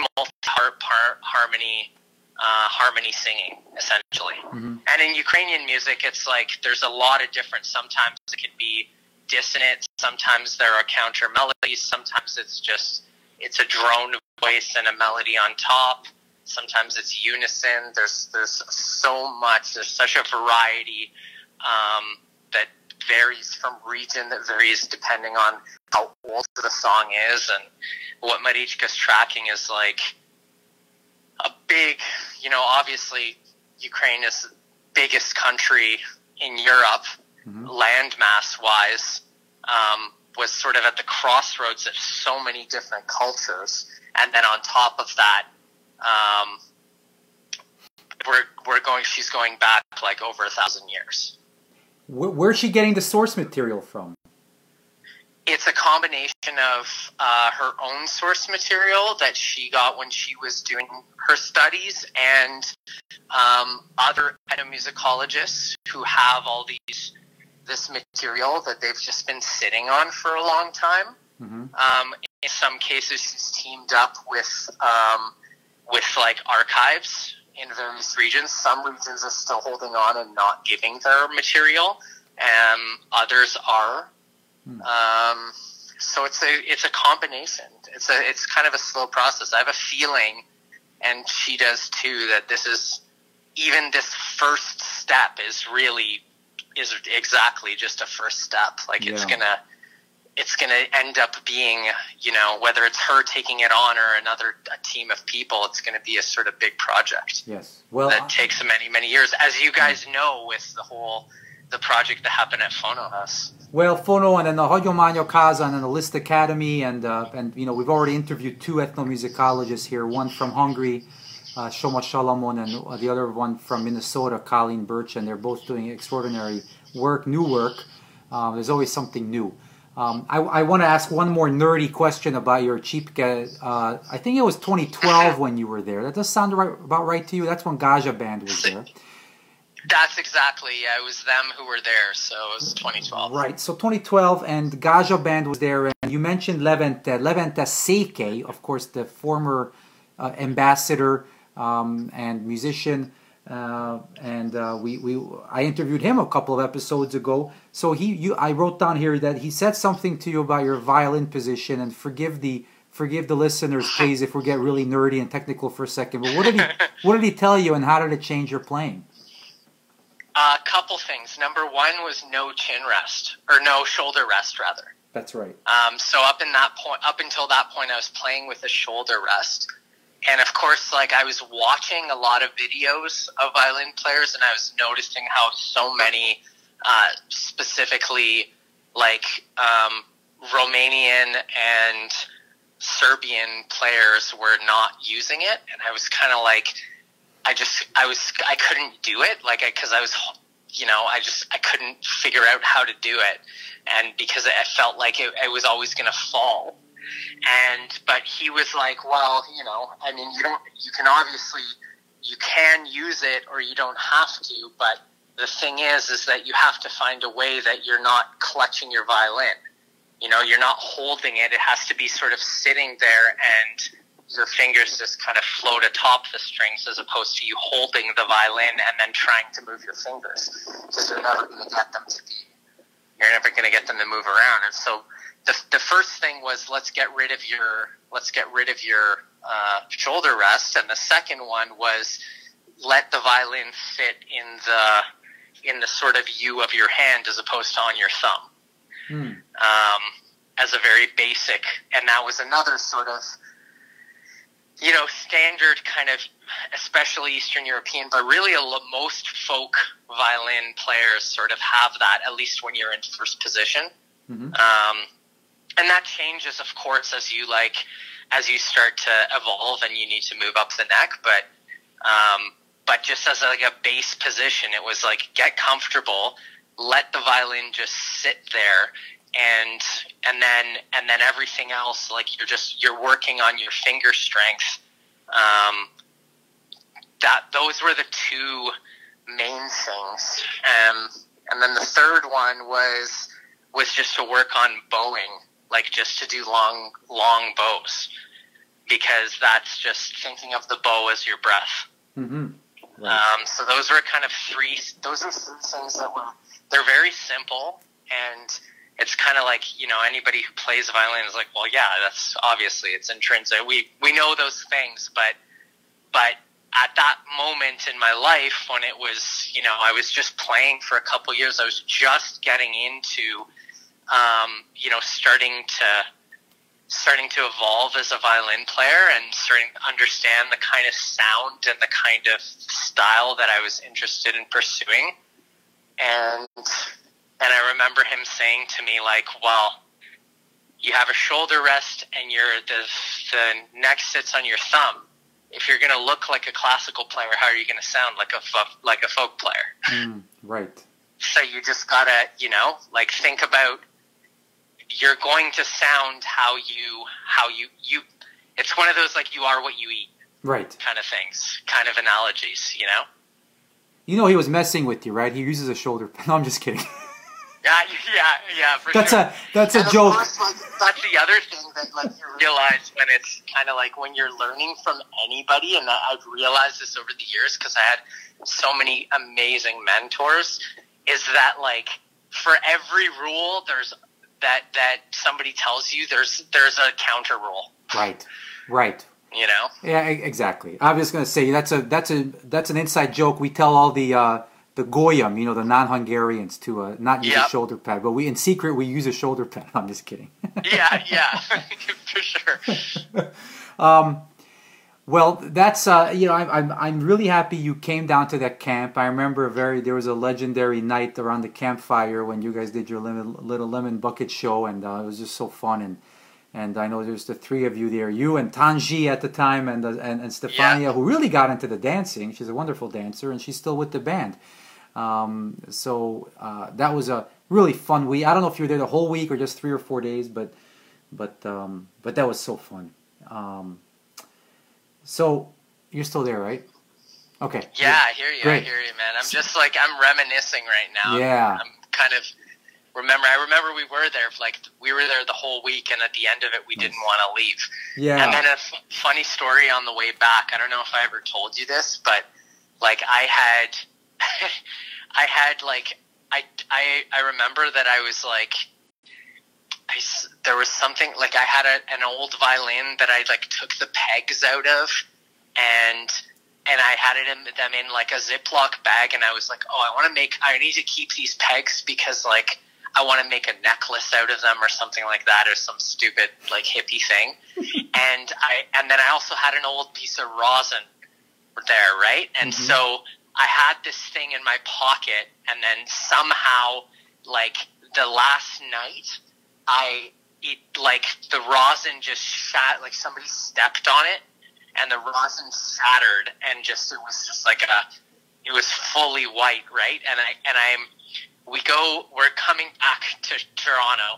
harmony singing, essentially. Mm-hmm. And in Ukrainian music, it's like there's a lot of different. Sometimes it can be dissonant. Sometimes there are counter melodies. Sometimes it's a drone voice and a melody on top. Sometimes it's unison. There's so much. There's such a variety that varies from region, that varies depending on how old the song is. And what Marichka's tracking is like a big, obviously Ukraine is the biggest country in Europe, mm-hmm. landmass wise, was sort of at the crossroads of so many different cultures. And then on top of that, she's going back like over 1,000 years. Where's she getting the source material from? It's a combination of her own source material that she got when she was doing her studies, and other ethnomusicologists who have all this material that they've just been sitting on for a long time. Mm-hmm. In some cases, she's teamed up with like archives in various regions. Some regions are still holding on and not giving their material, others are. So it's a combination. It's kind of a slow process. I have a feeling, and she does too, that this first step is exactly just a first step. Like it's gonna end up being, whether it's her taking it on or a team of people, it's gonna be a sort of big project. Yes. Well, that takes many, many years, as you guys know, with the project that happened at Fono House. Well, Fono and then the Hagyományok Háza and then the Liszt Academy, and we've already interviewed two ethnomusicologists here, one from Hungary, Soma Salamon, and the other one from Minnesota, Colleen Birch, and they're both doing extraordinary work, new work. There's always something new. I want to ask one more nerdy question about your Chipka. I think it was 2012 when you were there. That does sound about right to you? That's when Gaja Band was there. That's exactly, yeah. It was them who were there, so it was 2012. Right, so 2012, and Gaja Band was there, and you mentioned Levente Székely, of course, the former ambassador and musician, I interviewed him a couple of episodes ago. So I wrote down here that he said something to you about your violin position, and forgive the listeners, please, if we get really nerdy and technical for a second. But what did he tell you, and how did it change your playing? A couple things. Number one was no chin rest, or no shoulder rest, rather. That's right. So up until that point, I was playing with a shoulder rest. And of course, like, I was watching a lot of videos of violin players, and I was noticing how so many, specifically, like, Romanian and Serbian players were not using it. And I was kind of like, I couldn't do it, like, because I was, I couldn't figure out how to do it. And because I felt like it was always going to fall. But he was like, well, I mean, you can use it or you don't have to, but the thing is that you have to find a way that you're not clutching your violin. You're not holding it. It has to be sort of sitting there and your fingers just kind of float atop the strings as opposed to you holding the violin and then trying to move your fingers, because you're never going to get them to move around. And so the first thing was, let's get rid of your shoulder rest, and the second one was, let the violin fit in the sort of U of your hand as opposed to on your thumb. As a very basic, and that was another sort of standard kind of, especially Eastern European, but really most folk violin players sort of have that, at least when you're in first position. Mm-hmm. And that changes, of course, as you start to evolve and you need to move up the neck. But just as like a base position, it was like, get comfortable, let the violin just sit there, and then everything else, like, you're working on your finger strength. Those were the two main things. And then the third one was just to work on bowing, like, just to do long bows, because that's just thinking of the bow as your breath. Mm-hmm. Right. So those are three things that they're very simple, and it's kind of like, anybody who plays violin is like, well, yeah, that's obviously, it's intrinsic. We know those things, but at that moment in my life when it was, I was just playing for a couple years, I was just getting into, starting to evolve as a violin player and starting to understand the kind of sound and the kind of style that I was interested in pursuing. And I remember him saying to me, like, well, you have a shoulder rest and the neck sits on your thumb. If you're going to look like a classical player, how are you going to sound like a folk player? Right. So you just got to, think about, you're going to sound how you it's one of those, like, you are what you eat. Right. Kind of things, kind of analogies, He was messing with you, right? He uses a shoulder pad. No, I'm just kidding. Yeah, for that's sure. That's a and joke. Of course, that's the other thing that, like, you realize when it's kind of like when you're learning from anybody, and I've realized this over the years because I had so many amazing mentors, is that, like, for every rule that somebody tells you, there's a counter rule. Right. Yeah, exactly. I was going to say that's an inside joke. We tell all the Goyim, the non-Hungarians, to not use a shoulder pad, but in secret we use a shoulder pad. I'm just kidding. yeah, for sure. Well, that's I'm really happy you came down to that camp. I remember there was a legendary night around the campfire when you guys did your little lemon bucket show, and it was just so fun. And I know there's the three of you there, you and Tanji at the time, and Stefania, who really got into the dancing. She's a wonderful dancer, and she's still with the band. So that was a really fun week. I don't know if you were there the whole week or just 3 or 4 days, but that was so fun. So you're still there, right? Okay. Yeah, I hear you. Great. I hear you, man. I'm just like, I'm reminiscing right now. Yeah. I'm kind of I remember we were there the whole week, and at the end of it, we didn't want to leave. Yeah. And then a funny story on the way back. I don't know if I ever told you this, but, like, I remember that I was like, there was something, like, I had an old violin that I, like, took the pegs out of, and I had them in, like, a Ziploc bag, and I was like, I need to keep these pegs because, like, I want to make a necklace out of them or something like that, or some stupid like hippie thing. and then I also had an old piece of rosin there, right? And so I had this thing in my pocket, and then somehow, like the last night, the rosin just shat, like somebody stepped on it, and the rosin shattered, and it was just like it was fully white, right? We're coming back to Toronto,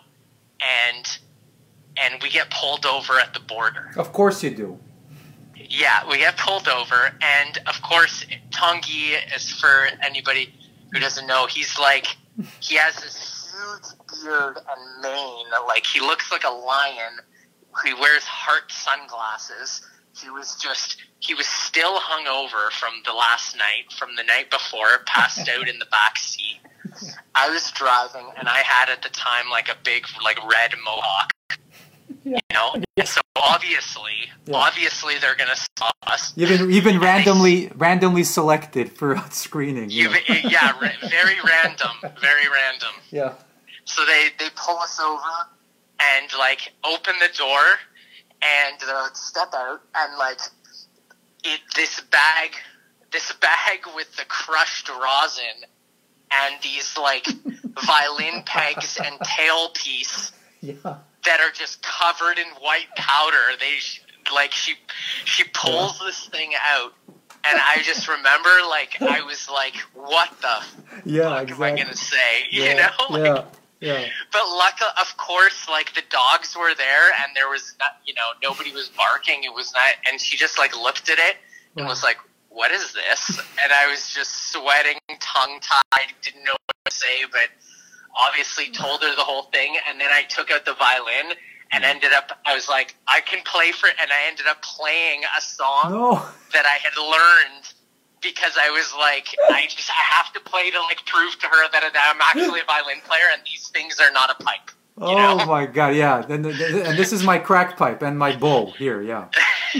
and we get pulled over at the border. Of course you do. Yeah, we get pulled over, and of course, Tanguy, is for anybody who doesn't know, he has this huge beard and mane, like he looks like a lion. He wears heart sunglasses. He was still hungover from the last night, from the night before, passed out in the back seat. I was driving, and I had at the time like a big like red mohawk. Yeah. You know, so obviously they're gonna stop us. You've been randomly selected for screening. Very random. Yeah. So they pull us over and like open the door and step out, and like this bag with the crushed rosin and these like violin pegs and tailpiece. Yeah. That are just covered in white powder. She pulls this thing out, and I just remember like I was like, what the fuck am I gonna say? You know? But luckily, of course, like the dogs were there, and there was nobody was barking. It was not, and she just like looked at it and was like, what is this? And I was just sweating, tongue tied, didn't know what to say, but obviously told her the whole thing. And then I took out the violin and I was like, I can play and I ended up playing a song that I had learned, because I was like, I have to play to like prove to her that I'm actually a violin player, and these things are not a pipe. Oh my God, yeah. And this is my crack pipe and my bowl here, yeah.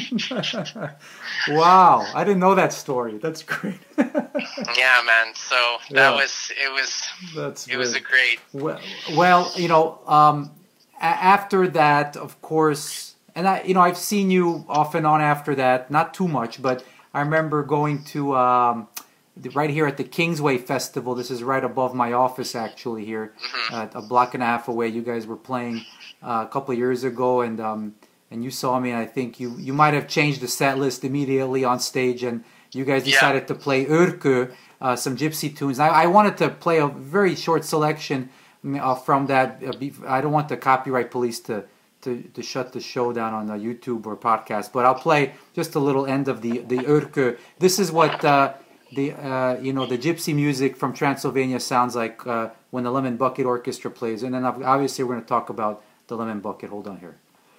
Wow, I didn't know that story. That's great. Yeah, man. So it was a great. Well, after that, of course, and I've seen you off and on after that, not too much, but I remember going to right here at the Kingsway Festival. This is right above my office, actually, here, a block and a half away. You guys were playing a couple of years ago, and you saw me, and I think you might have changed the set list immediately on stage, and you guys decided to play Örkö, some gypsy tunes. I wanted to play a very short selection from that. I don't want the copyright police to shut the show down on YouTube or podcast, but I'll play just a little end of the Örkö. This is what the gypsy music from Transylvania sounds like when the Lemon Bucket Orchestra plays, and then obviously we're going to talk about the Lemon Bucket. Hold on here.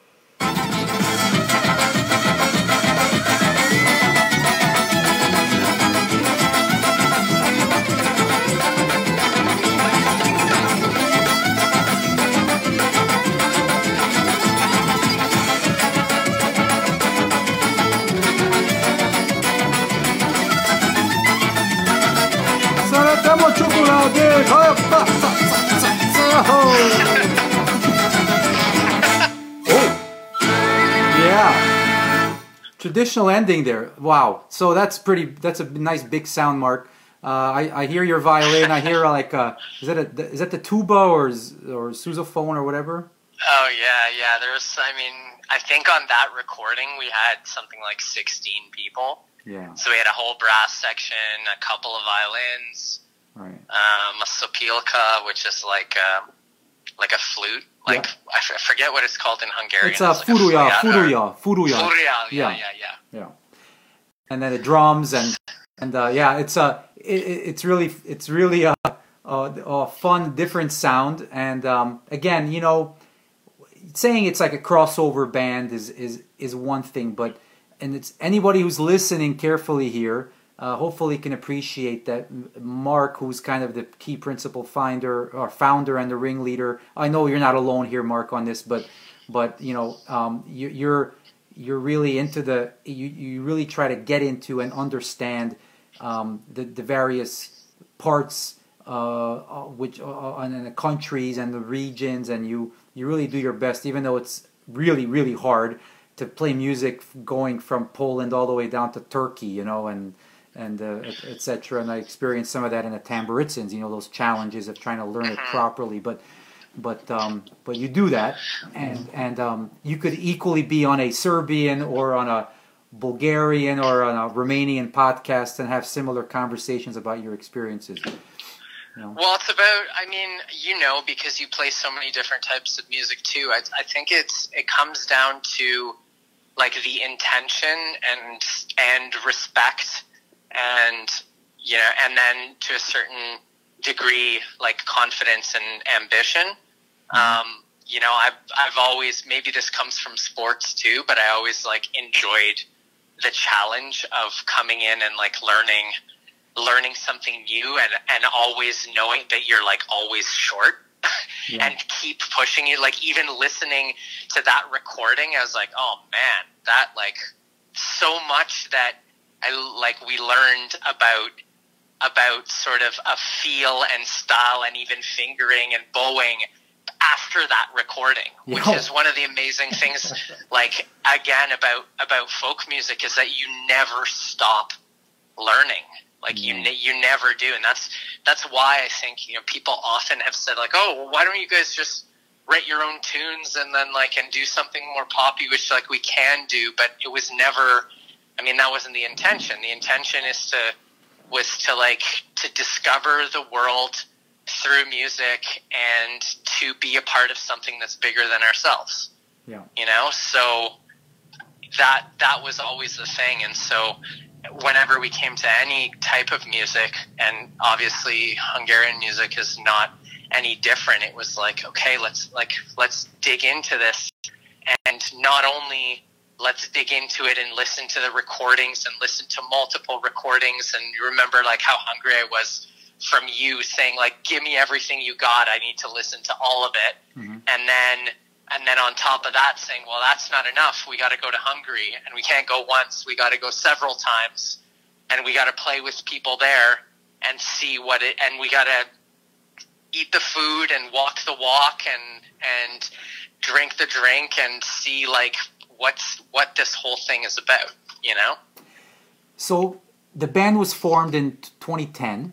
Traditional ending there. Wow. So that's a nice big sound, Mark. I hear your violin. I hear like is that the tuba or sousaphone or whatever? Oh yeah. I think on that recording we had something like 16 people. Yeah. So we had a whole brass section, a couple of violins, right? A sopilka, which is like a flute. Like I forget what it's called in Hungarian. It's a furuya. Yeah. And then the drums and it's really a fun, different sound. And again, saying it's like a crossover band is one thing, but it's anybody who's listening carefully here. Hopefully can appreciate that Mark, who's kind of the key principal founder and the ringleader. I know you're not alone here, Mark, on this, but you're really into you really try to get into and understand the various parts which and the countries and the regions, and you really do your best, even though it's really really hard to play music going from Poland all the way down to Turkey, you know, and etc. And I experienced some of that in the Tamburitsins, you know, those challenges of trying to learn it properly, but you do that, and you could equally be on a Serbian or on a Bulgarian or on a Romanian podcast and have similar conversations about your experiences. You know? Well, it's about, I mean, you know, because you play so many different types of music too. I think it comes down to like the intention and respect, and you know, and then to a certain degree, like confidence and ambition. You know, I've always, maybe this comes from sports too, but I always like enjoyed the challenge of coming in and like learning something new, and always knowing that you're like always short. Yeah. And keep pushing you. Like even listening to that recording, I was like, oh man, that like so much that we learned about sort of a feel and style and even fingering and bowing after that recording, which is one of the amazing things, like, again, about folk music, is that you never stop learning. Like, you never do. And that's why I think, you know, people often have said, like, oh, well, why don't you guys just write your own tunes and then, like, and do something more poppy, which, like, we can do. But it was never, I mean, that wasn't the intention. The intention was to discover the world through music and to be a part of something that's bigger than ourselves. Yeah. You know, so that was always the thing. And so whenever we came to any type of music, and obviously Hungarian music is not any different, it was like, okay, let's dig into this, and not only let's dig into it and listen to the recordings and listen to multiple recordings, and remember like how hungry I was from you saying like, give me everything you got, I need to listen to all of it. Mm-hmm. And then on top of that saying, well, that's not enough, we got to go to Hungary, and we can't go once, we got to go several times, and we got to play with people there and see and we got to eat the food and walk the walk and drink the drink and see like what this whole thing is about, you know? So the band was formed in 2010.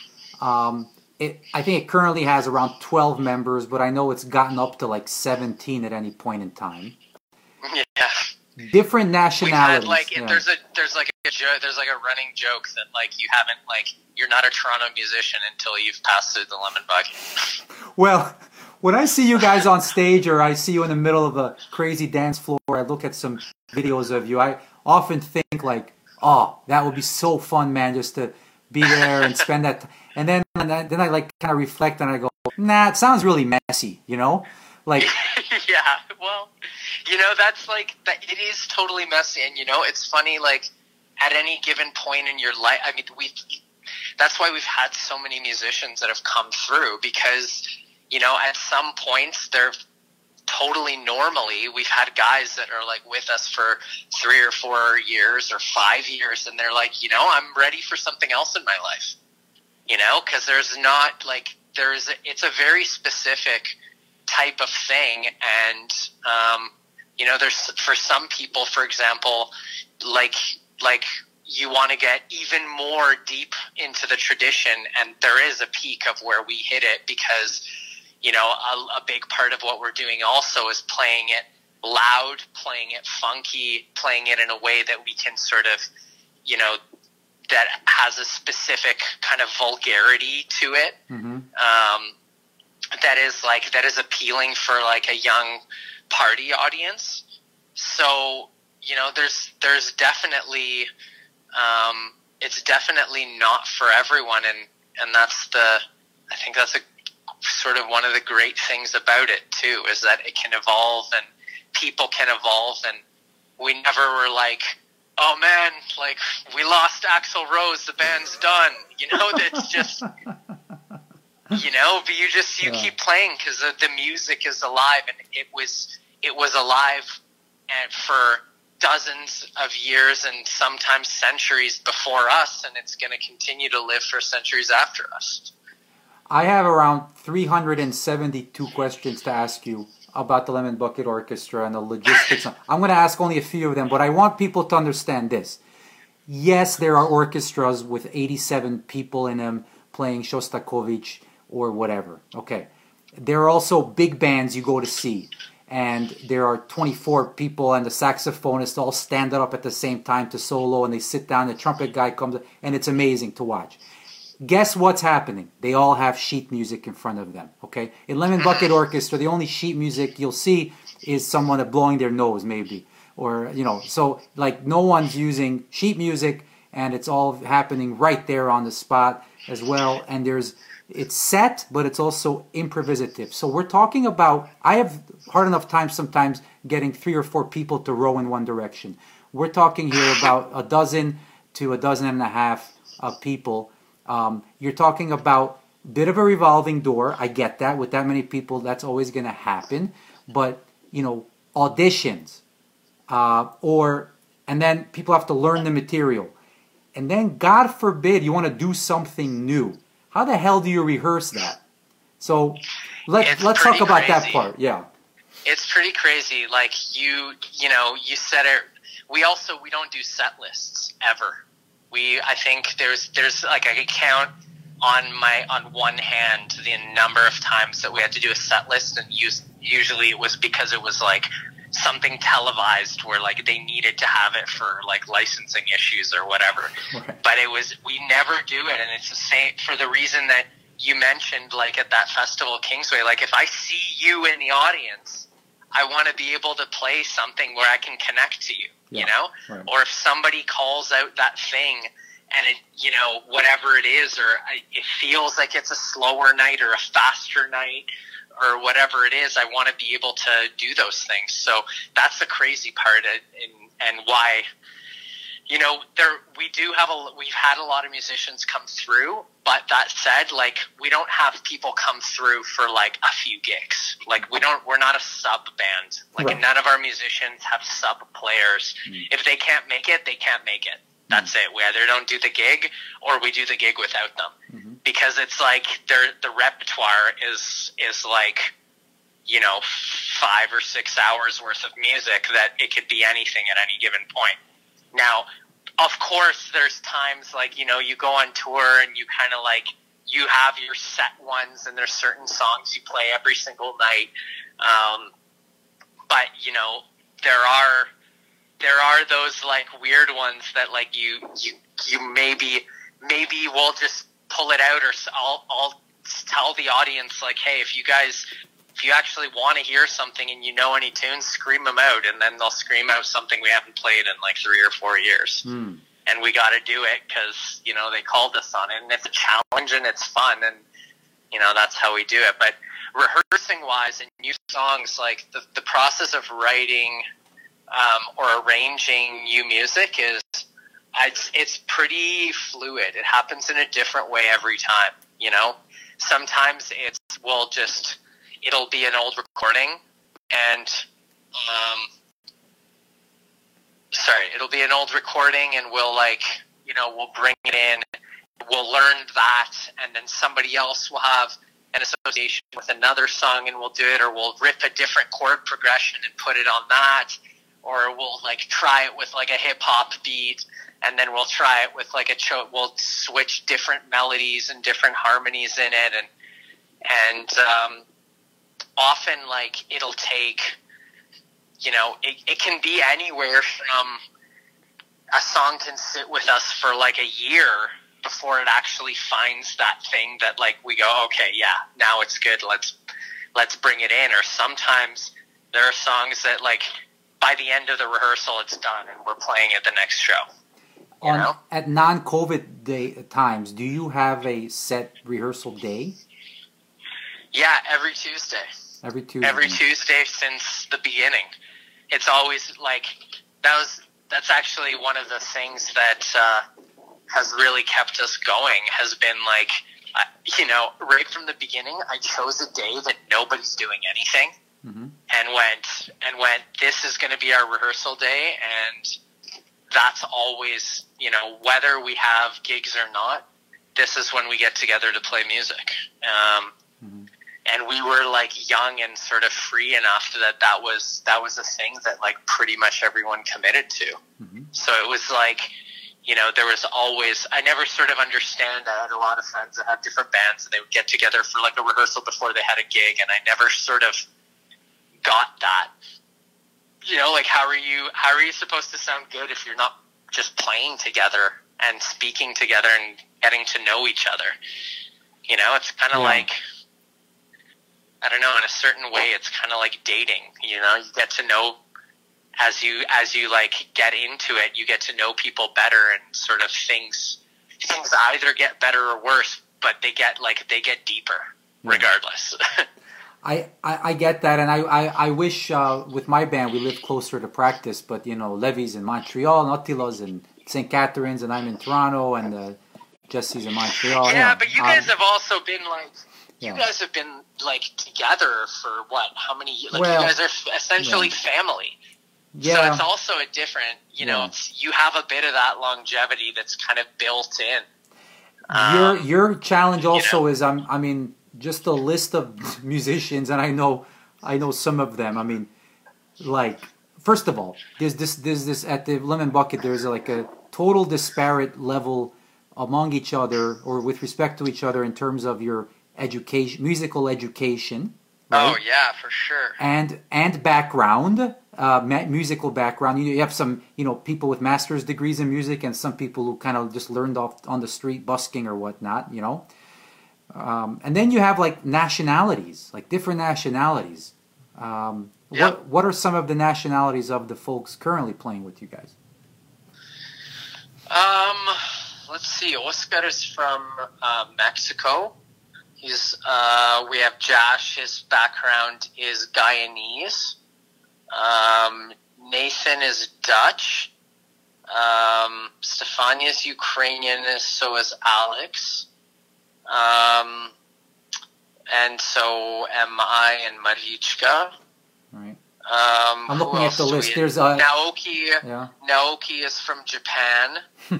I think it currently has around 12 members, but I know it's gotten up to like 17 at any point in time. Yeah. Different nationalities. We've had, there's a running joke that like you're not a Toronto musician until you've passed through the lemon bucket. Well, when I see you guys on stage or I see you in the middle of a crazy dance floor, I look at some videos of you, I often think like, oh, that would be so fun, man, just to be there and spend that. And then I like kind of reflect and I go, nah, it sounds really messy, you know? Like, yeah, well, you know, that's like, that it is totally messy. And, you know, it's funny, like, at any given point in your life, I mean, that's why we've had so many musicians that have come through, because, you know, at some points they're totally normally, we've had guys that are like with us for 3 or 4 years or 5 years, and they're like, you know, I'm ready for something else in my life, you know, because there's not like, it's a very specific type of thing. And, you know, there's, for some people, for example, like you want to get even more deep into the tradition, and there is a peak of where we hit it, because, you know, a big part of what we're doing also is playing it loud, playing it funky, playing it in a way that we can sort of, you know, that has a specific kind of vulgarity to it. Mm-hmm. That is appealing for like a young party audience. So, you know, there's definitely, it's definitely not for everyone. And I think that's a sort of one of the great things about it too, is that it can evolve and people can evolve. And we never were like, oh man, like we lost Axl Rose, the band's done. You know, that's just, you know, but you keep playing because the music is alive, and it was alive and for dozens of years and sometimes centuries before us, and it's going to continue to live for centuries after us. I have around 372 questions to ask you about the Lemon Bucket Orchestra and the logistics. I'm going to ask only a few of them, but I want people to understand this. Yes, there are orchestras with 87 people in them playing Shostakovich or whatever. Okay. There are also big bands you go to see, and there are 24 people and the saxophonists all stand up at the same time to solo, and they sit down, the trumpet guy comes, and it's amazing to watch. Guess what's happening? They all have sheet music in front of them, okay? In Lemon Bucket Orchestra, the only sheet music you'll see is someone blowing their nose, maybe. Or, you know, so, like, no one's using sheet music, and it's all happening right there on the spot as well. And it's set, but it's also improvisative. So we're talking about, I have hard enough time sometimes getting 3 or 4 people to row in one direction. We're talking here about a dozen to a dozen and a half people. You're talking about a bit of a revolving door. I get that. With that many people, that's always going to happen. But, you know, auditions, and then people have to learn the material. And then, God forbid, you want to do something new. How the hell do you rehearse that? So let's talk about that part. Yeah. It's pretty crazy. Like you said it. We don't do set lists ever. I think there's like I could count on one hand the number of times that we had to do a set list, and usually it was because it was like something televised where like they needed to have it for like licensing issues or whatever. Okay. But we never do it, and it's the same for the reason that you mentioned, like at that festival Kingsway. Like if I see you in the audience, I want to be able to play something where I can connect to you, you know? Right. Or if somebody calls out that thing and it, you know, whatever it is, or it feels like it's a slower night or a faster night or whatever it is, I want to be able to do those things. So that's the crazy part, and why, you know, we've had a lot of musicians come through, but that said, like, we don't have people come through for like a few gigs. Like we're not a sub band. Like right. None of our musicians have sub players. If they can't make it, they can't make it. That's it. We either don't do the gig or we do the gig without them, because it's like the repertoire is like, you know, 5 or 6 hours worth of music that it could be anything at any given point. Now, of course, there's times like, you know, you go on tour and you kind of like, you have your set ones and there's certain songs you play every single night. But, you know, there are those like weird ones that like you maybe we'll just pull it out, or I'll tell the audience like, hey, if you actually want to hear something and you know any tunes, scream them out, and then they'll scream out something we haven't played in like 3 or 4 years. And we got to do it because, you know, they called us on it, and it's a challenge and it's fun, and, you know, that's how we do it. But rehearsing wise and new songs, like the process of writing or arranging new music it's pretty fluid. It happens in a different way every time, you know. Sometimes it'll be an old recording, and we'll like, you know, we'll bring it in, we'll learn that, and then somebody else will have an association with another song and we'll do it, or we'll rip a different chord progression and put it on that, or we'll like try it with like a hip hop beat, and then we'll try it with like we'll switch different melodies and different harmonies in it, and often like it'll take, you know, it can be anywhere from a song can sit with us for like a year before it actually finds that thing that like we go, okay, yeah, now it's good, let's bring it in. Or sometimes there are songs that like by the end of the rehearsal it's done and we're playing it the next show. At non-COVID times, do you have a set rehearsal day? Yeah, every Tuesday. Every Tuesday since the beginning. It's always like that's actually one of the things that has really kept us going, has been like, you know, right from the beginning, I chose a day that nobody's doing anything, and went, this is going to be our rehearsal day, and that's always, you know, whether we have gigs or not, this is when we get together to play music. And we were like young and sort of free enough that was a thing that like pretty much everyone committed to. So it was like, you know, there was always, I never sort of understand. I had a lot of friends that had different bands and they would get together for like a rehearsal before they had a gig, and I never sort of got that. You know, like how are you supposed to sound good if you're not just playing together and speaking together and getting to know each other? You know, it's kind of like, I don't know, in a certain way, it's kind of like dating. You know, you get to know, as you like get into it, you get to know people better, and sort of things either get better or worse, but they get deeper regardless. I get that, and I wish with my band we live closer to practice, but you know, Levy's in Montreal, Attila's in St. Catharines, and I'm in Toronto, and Jesse's in Montreal. Yeah, but you guys have also been like, you guys have been like together for what? How many years? Like, you guys are essentially family. Yeah. So it's also a different, you know, you have a bit of that longevity that's kind of built in. Your challenge also is, I mean, just a list of musicians, and I know some of them. I mean, like, first of all, there's this at the Lemon Bucket. There's like a total disparate level among each other, or with respect to each other, in terms of your education, musical education. Right? Oh yeah, for sure. And background, musical background. You have some, you know, people with master's degrees in music, and some people who kind of just learned off on the street busking or whatnot. You know. And then you have like nationalities, like different nationalities. What are some of the nationalities of the folks currently playing with you guys? Let's see. Oscar is from Mexico. We have Josh. His background is Guyanese. Nathan is Dutch. Stefania is Ukrainian, so is Alex. And so am I and Marichka. Right. I'm looking at the list. There's Naoki. Yeah. Naoki is from Japan.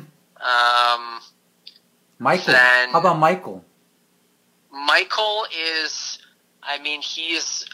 Michael. How about Michael? Michael is, I mean, he's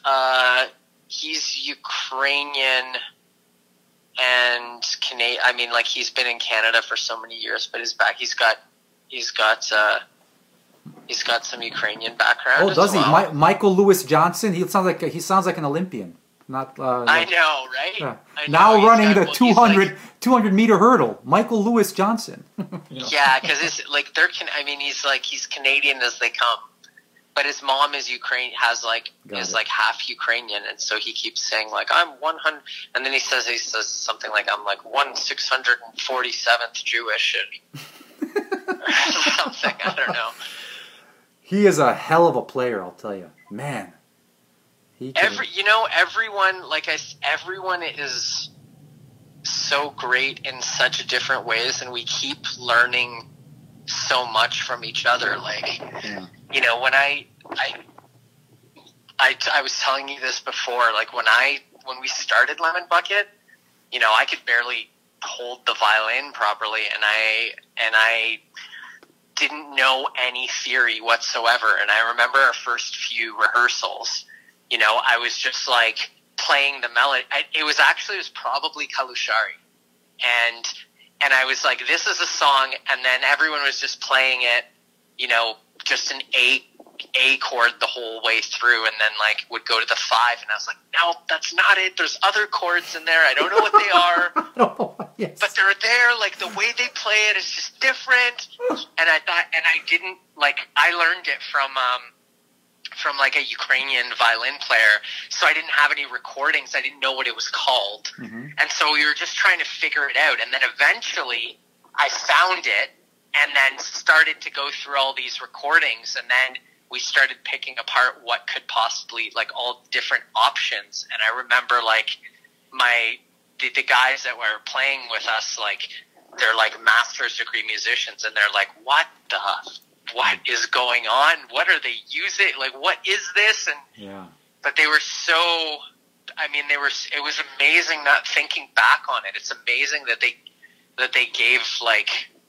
Ukrainian and Canadian. I mean, like, he's been in Canada for so many years, but he's back. He's got some Ukrainian background. Oh, does he? Well. Michael Lewis Johnson. He sounds like an Olympian. Not. I know, right? Yeah. I know. Now running the 200 meter hurdle. Michael Lewis Johnson. You know? Yeah, because it's like he's Canadian as they come. But his mom is half Ukrainian, and so he keeps saying like, I'm 100, and then he says something like, I'm like 647th Jewish, or something. I don't know. He is a hell of a player, I'll tell you, man. Everyone is so great in such different ways, and we keep learning so much from each other. Like, you know, when I was telling you this before, like when we started Lemon Bucket, you know, I could barely hold the violin properly, and I didn't know any theory whatsoever. And I remember our first few rehearsals, you know, I was just like playing the melody. It was probably Kalushari. And I was like, this is a song, and then everyone was just playing it, you know, just an A chord the whole way through, and then like would go to the 5, and I was like, no, that's not it. There's other chords in there. I don't know what they are, yes. But they're there. Like the way they play it is just different. And I thought, and I didn't like. I learned it from like a Ukrainian violin player, so I didn't have any recordings. I didn't know what it was called, and so we were just trying to figure it out. And then eventually, I found it, and then started to go through all these recordings, and then we started picking apart what could possibly, like, all different options. And I remember, like, the guys that were playing with us, like, they're, like, master's degree musicians, and they're like, what is going on? What are they using? Like, what is this? And but they were so, I mean, it was amazing not thinking back on it. It's amazing that they gave, like,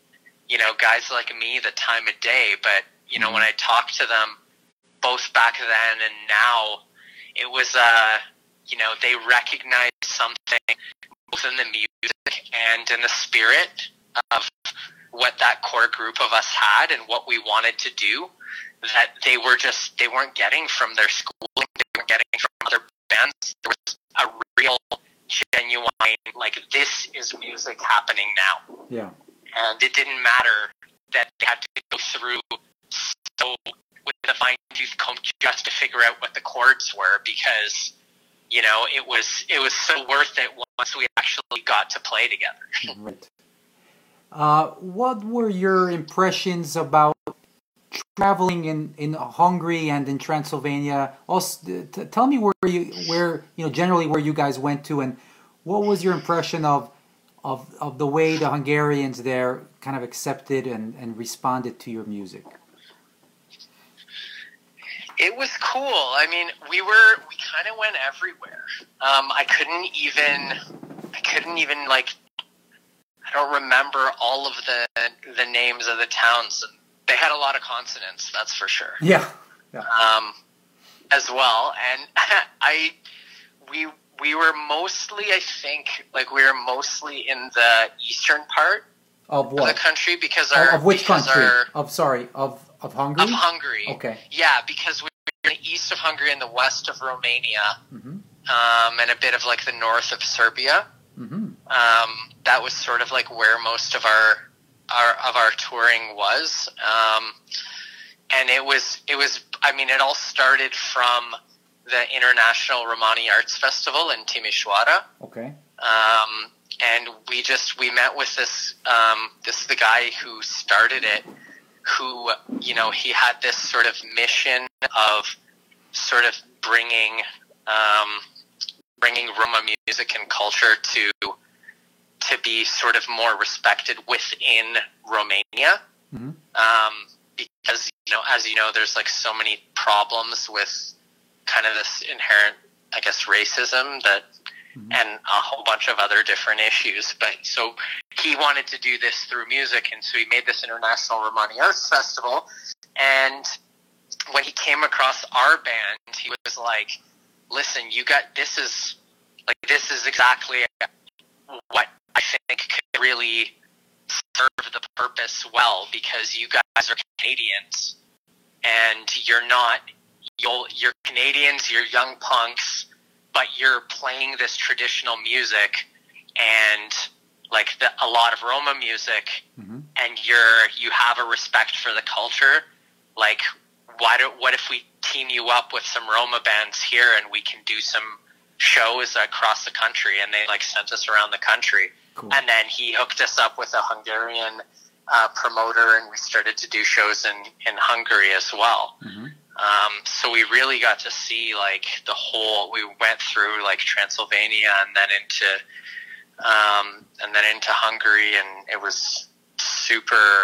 guys like me the time of day. But, when I talk to them both back then and now, it was, they recognized something both in the music and in the spirit of what that core group of us had and what we wanted to do that they weren't getting from their schooling, they weren't getting from other bands. There was a real, genuine, this is music happening now. Yeah. And it didn't matter that they had to go through so with a fine-tooth comb just to figure out what the chords were, because it was so worth it once we actually got to play together. Right. What were your impressions about traveling in Hungary and in Transylvania? Also, tell me where generally where you guys went to, and what was your impression of the way the Hungarians there kind of accepted and responded to your music? It was cool. I mean, we kind of went everywhere. I couldn't even I don't remember all of the names of the towns. They had a lot of consonants, that's for sure. Yeah. As well, and we were mostly, I think, in the eastern part of what? Of the country because of which country? Of Hungary. Of Hungary. Okay. Yeah, because we were in the east of Hungary and the west of Romania, and a bit of the north of Serbia. Mm-hmm. That was sort of where most of our touring was, and it was. I mean, it all started from the International Romani Arts Festival in Timișoara. Okay. And we met with the guy who started it, who he had this sort of mission of sort of bringing Roma music and culture to be sort of more respected within Romania. Mm-hmm. Because, as you know, there's so many problems with kind of this inherent, I guess, racism that, and a whole bunch of other different issues. But so he wanted to do this through music, and so he made this International Romani Arts Festival. And when he came across our band, he was like, listen, this is exactly what I think could really serve the purpose well, because you guys are Canadians and you're Canadians, you're young punks, but you're playing this traditional music and a lot of Roma music, and you have a respect for the culture. What if we team you up with some Roma bands here and we can do some shows across the country? And they sent us around the country. Cool. And then he hooked us up with a Hungarian promoter, and we started to do shows in Hungary as well. Mm-hmm. So we really got to see we went through Transylvania and then into Hungary, and it was super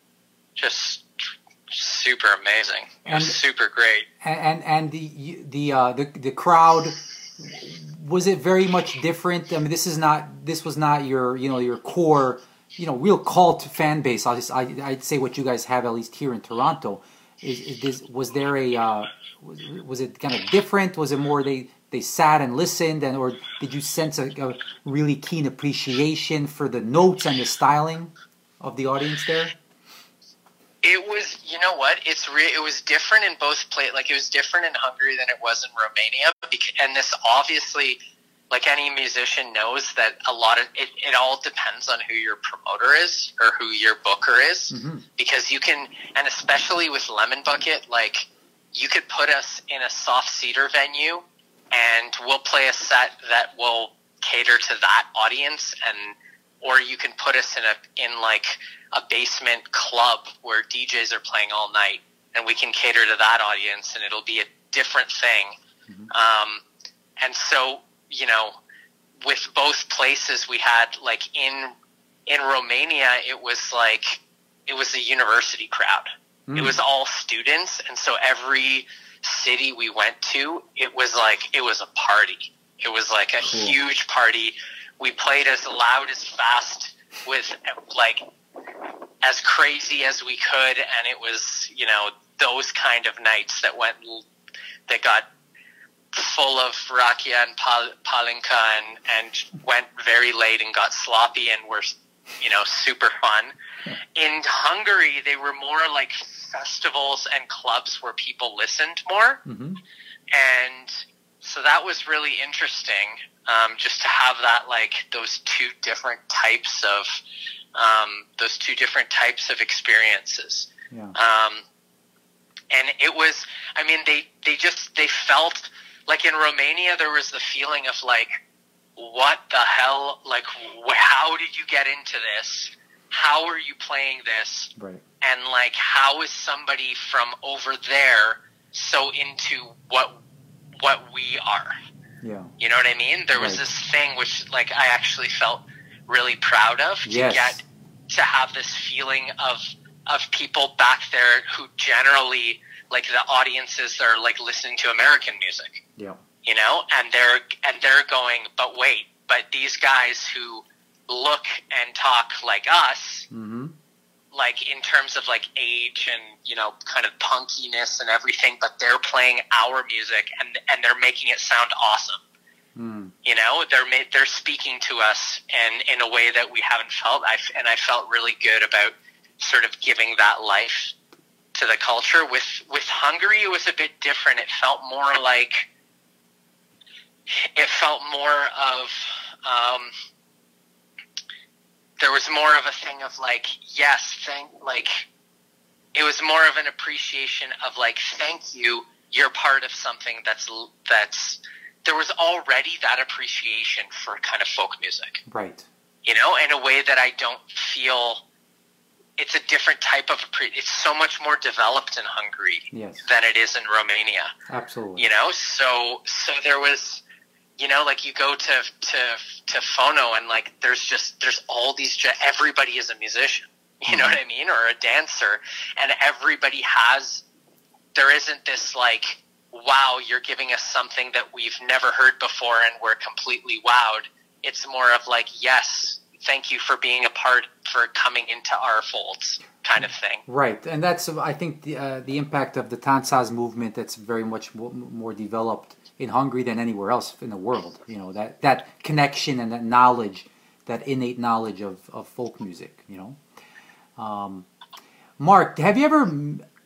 amazing. It was super great. And the crowd, was it very much different? I mean, this was not your your core real cult fan base. I'd say what you guys have, at least here in Toronto. Was it kind of different? Was it more they sat and listened, or did you sense a really keen appreciation for the notes and the styling of the audience there? It was, it was different in both places. It was different in Hungary than it was in Romania, and this obviously, any musician knows that a lot of it all depends on who your promoter is or who your booker is, because you can, and especially with Lemon Bucket, you could put us in a soft cedar venue and we'll play a set that will cater to that audience, or you can put us in a basement club where DJs are playing all night, and we can cater to that audience, and it'll be a different thing. Mm-hmm. And so, with both places, we had in Romania, it was a university crowd. Mm. It was all students, and so every city we went to, it was a party. It was a cool, huge party. We played as loud as fast with as crazy as we could, and it was, you know, those kind of nights that got full of rakia and palinka and went very late and got sloppy and were, you know, super fun. In Hungary, they were more like festivals and clubs where people listened more. Mm-hmm. And so that was really interesting, just to have that, like, those two different types of experiences. Yeah. And it was, I mean, they felt like in Romania, there was the feeling of like, what the hell? Like, how did you get into this? How are you playing this? Right. And like, how is somebody from over there so into what we are? Yeah. You know what I mean? There was this thing which, like, I actually felt really proud of, to have this feeling of people back there who generally, like, the audiences are like listening to American music. Yeah. You know, and they're going, but wait, but these guys who look and talk like us, Mm-hmm. like in terms of like age and, you know, kind of punkiness and everything, but they're playing our music and they're making it sound awesome. Mm. You know, they're speaking to us and in a way that we haven't felt. I felt really good about sort of giving that life to the culture. With Hungary, it was a bit different. It felt more of there was more of a thing of like, it was more of an appreciation of like, thank you, you're part of something that's there was already that appreciation for kind of folk music. Right. You know, in a way that I don't feel, it's a different type of, it's so much more developed in Hungary than it is in Romania. Absolutely. You know, so there was, you know, like you go to Fono and like there's all these, everybody is a musician, you know what I mean, or a dancer, and everybody there isn't this like, wow, you're giving us something that we've never heard before and we're completely wowed. It's more of like, yes, thank you for being a part, for coming into our folds kind of thing. Right, and that's, I think, the impact of the Táncház movement that's very much more developed in Hungary than anywhere else in the world. You know, that connection and that knowledge, that innate knowledge of folk music, you know. Mark, have you ever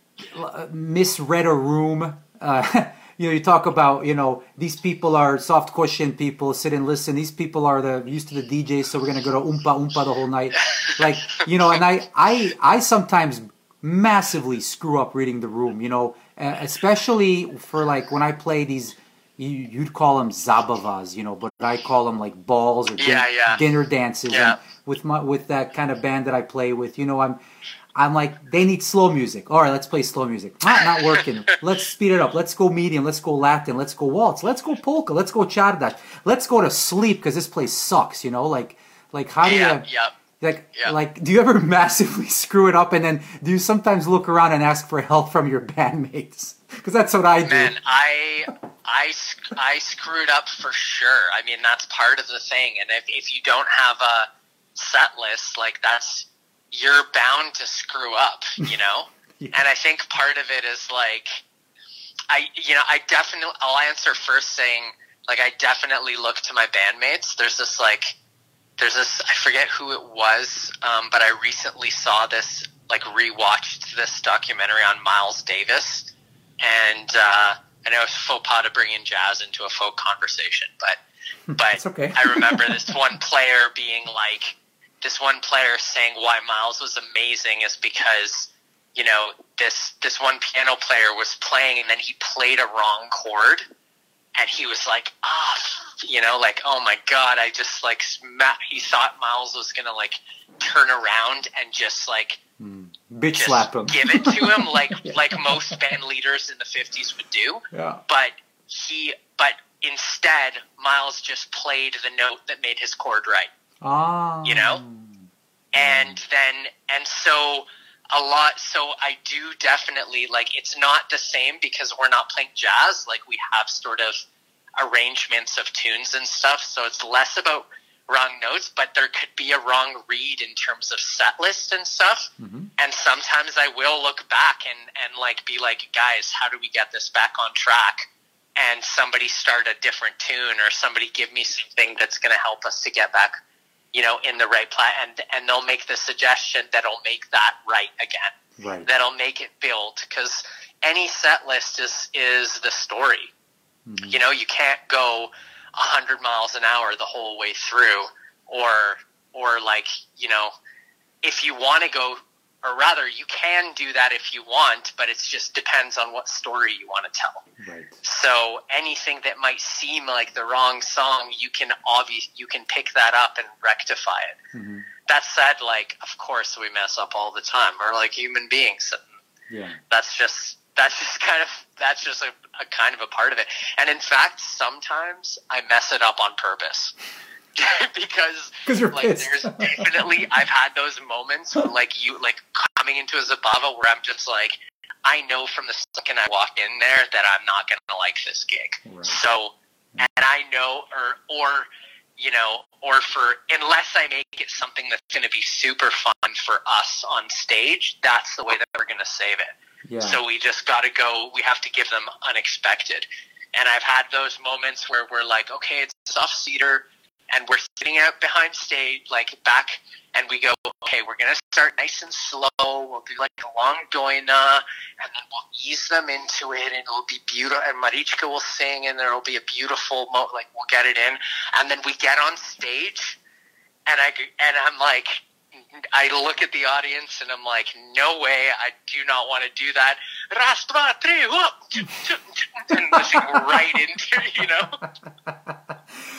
misread a room? You know, you talk about, you know, these people are soft cushion people, sit and listen. These people are used to the DJs, so we're going to go to Oompa the whole night. Like, you know, and I sometimes massively screw up reading the room, you know, especially for like when I play these, you'd call them zabavas, you know, but I call them like balls or dinner dances. Yeah. And with that kind of band that I play with, you know, I'm like, they need slow music. All right, let's play slow music. Not working. Let's speed it up. Let's go medium. Let's go Latin. Let's go waltz. Let's go polka. Let's go chardash. Let's go to sleep because this place sucks, you know? Like how do you... Like, do you ever massively screw it up, and then do you sometimes look around and ask for help from your bandmates? Because that's what I do. Man, I screwed up for sure. I mean, that's part of the thing. And if you don't have a set list, like you're bound to screw up, you know? Yeah. And I think part of it is like, I'll answer first saying, like, I definitely look to my bandmates. There's this, I forget who it was, but I recently saw this, like, rewatched this documentary on Miles Davis. And I know it's faux pas to bring in jazz into a folk conversation, but it's okay. I remember this one player saying why Miles was amazing is because, you know, this one piano player was playing and then he played a wrong chord and he was like, you know, like, oh my God, I just like, he thought Miles was going to like turn around and just like, bitch slap him, give it to him like most band leaders in the 50s would do. Yeah. But instead, Miles just played the note that made his chord right. You know? So I do definitely, like, it's not the same because we're not playing jazz. Like, we have sort of arrangements of tunes and stuff. So it's less about notes, but there could be a wrong read in terms of set list and stuff. And sometimes I will look back and like be like, guys, how do we get this back on track? And somebody start a different tune, or somebody give me something that's going to help us to get back, you know, in the right plot. And they'll make the suggestion that'll make that right again. Right. That'll make it build, because any set list is the story. You know, you can't go 100 miles an hour the whole way through, or like, you know, if you want to go, or rather, you can do that if you want, but it just depends on what story you want to tell. Right. So anything that might seem like the wrong song, you can pick that up and rectify it. That said, like, of course we mess up all the time. We're like human beings. Yeah. That's just a kind of a part of it. And in fact, sometimes I mess it up on purpose. because you're like pissed. There's definitely, I've had those moments where like coming into a Zabava where I'm just like, I know from the second I walk in there that I'm not going to like this gig. Right. So, and I know, or you know, or unless I make it something that's going to be super fun for us on stage, that's the way that we're going to save it. Yeah. So we just got to go, we have to give them unexpected. And I've had those moments where we're like, okay, it's soft cedar, and we're sitting out behind stage, like back, and we go, okay, we're going to start nice and slow. We'll do like a long doina, and then we'll ease them into it, and it'll be beautiful. And Marichka will sing, and there will be a beautiful, like we'll get it in. And then we get on stage, and I'm like, I look at the audience, and I'm like, no way, I do not want to do that. Ras, dva, tri, whoop, and listen right into, you know.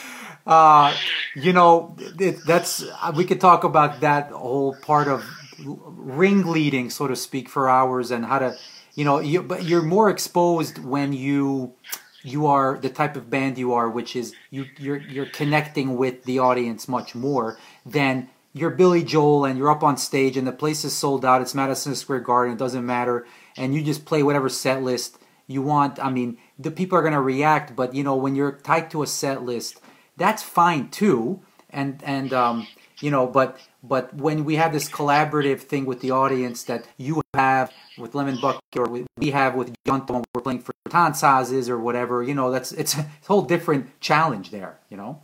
You know, that's we could talk about that whole part of ringleading, so to speak, for hours, and how to, you know, but you're more exposed when you are the type of band you are, which is you're connecting with the audience much more than you're Billy Joel and you're up on stage and the place is sold out. It's Madison Square Garden. It doesn't matter, and you just play whatever set list you want. I mean, the people are going to react, but you know, when you're tied to a set list, that's fine too, and you know, but when we have this collaborative thing with the audience that you have with Lemon Bucket, or we have with Jonto when we're playing for Tansazes or whatever, you know, it's a whole different challenge there, you know.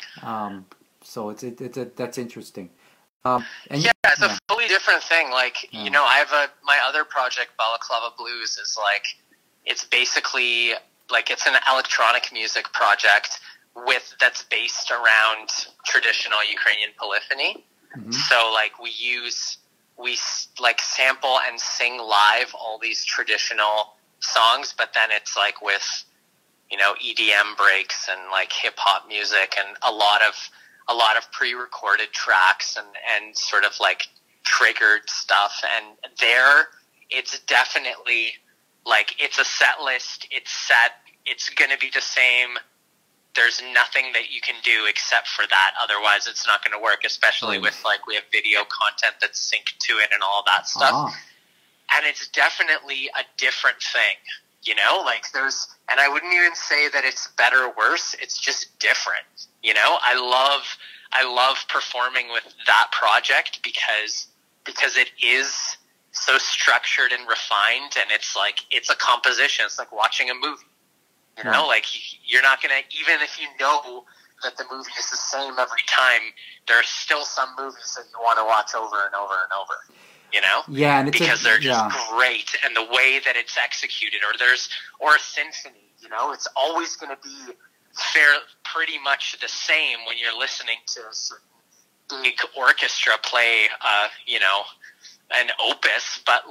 So that's interesting. And it's a fully different thing. Like, you know, I have my other project, Balaclava Blues, is like, it's basically like, it's an electronic music project that's based around traditional Ukrainian polyphony. So like we like sample and sing live all these traditional songs, but then it's like with, you know, EDM breaks and like hip hop music and a lot of pre-recorded tracks and sort of like triggered stuff. And there it's definitely like, it's a set list. It's going to be the same. There's nothing that you can do except for that. Otherwise, it's not going to work, especially with, like, we have video content that's synced to it and all that stuff. And it's definitely a different thing, you know? Like, and I wouldn't even say that it's better or worse. It's just different, you know? I love performing with that project because it is so structured and refined, and it's like, it's a composition. It's like watching a movie. You know, like, you're not going to, even if you know that the movie is the same every time, there are still some movies that you want to watch over and over and over, you know? Yeah, and because they're just great, and the way that it's executed, or a symphony, you know, it's always going to be pretty much the same when you're listening to a certain big orchestra play, you know, an opus, but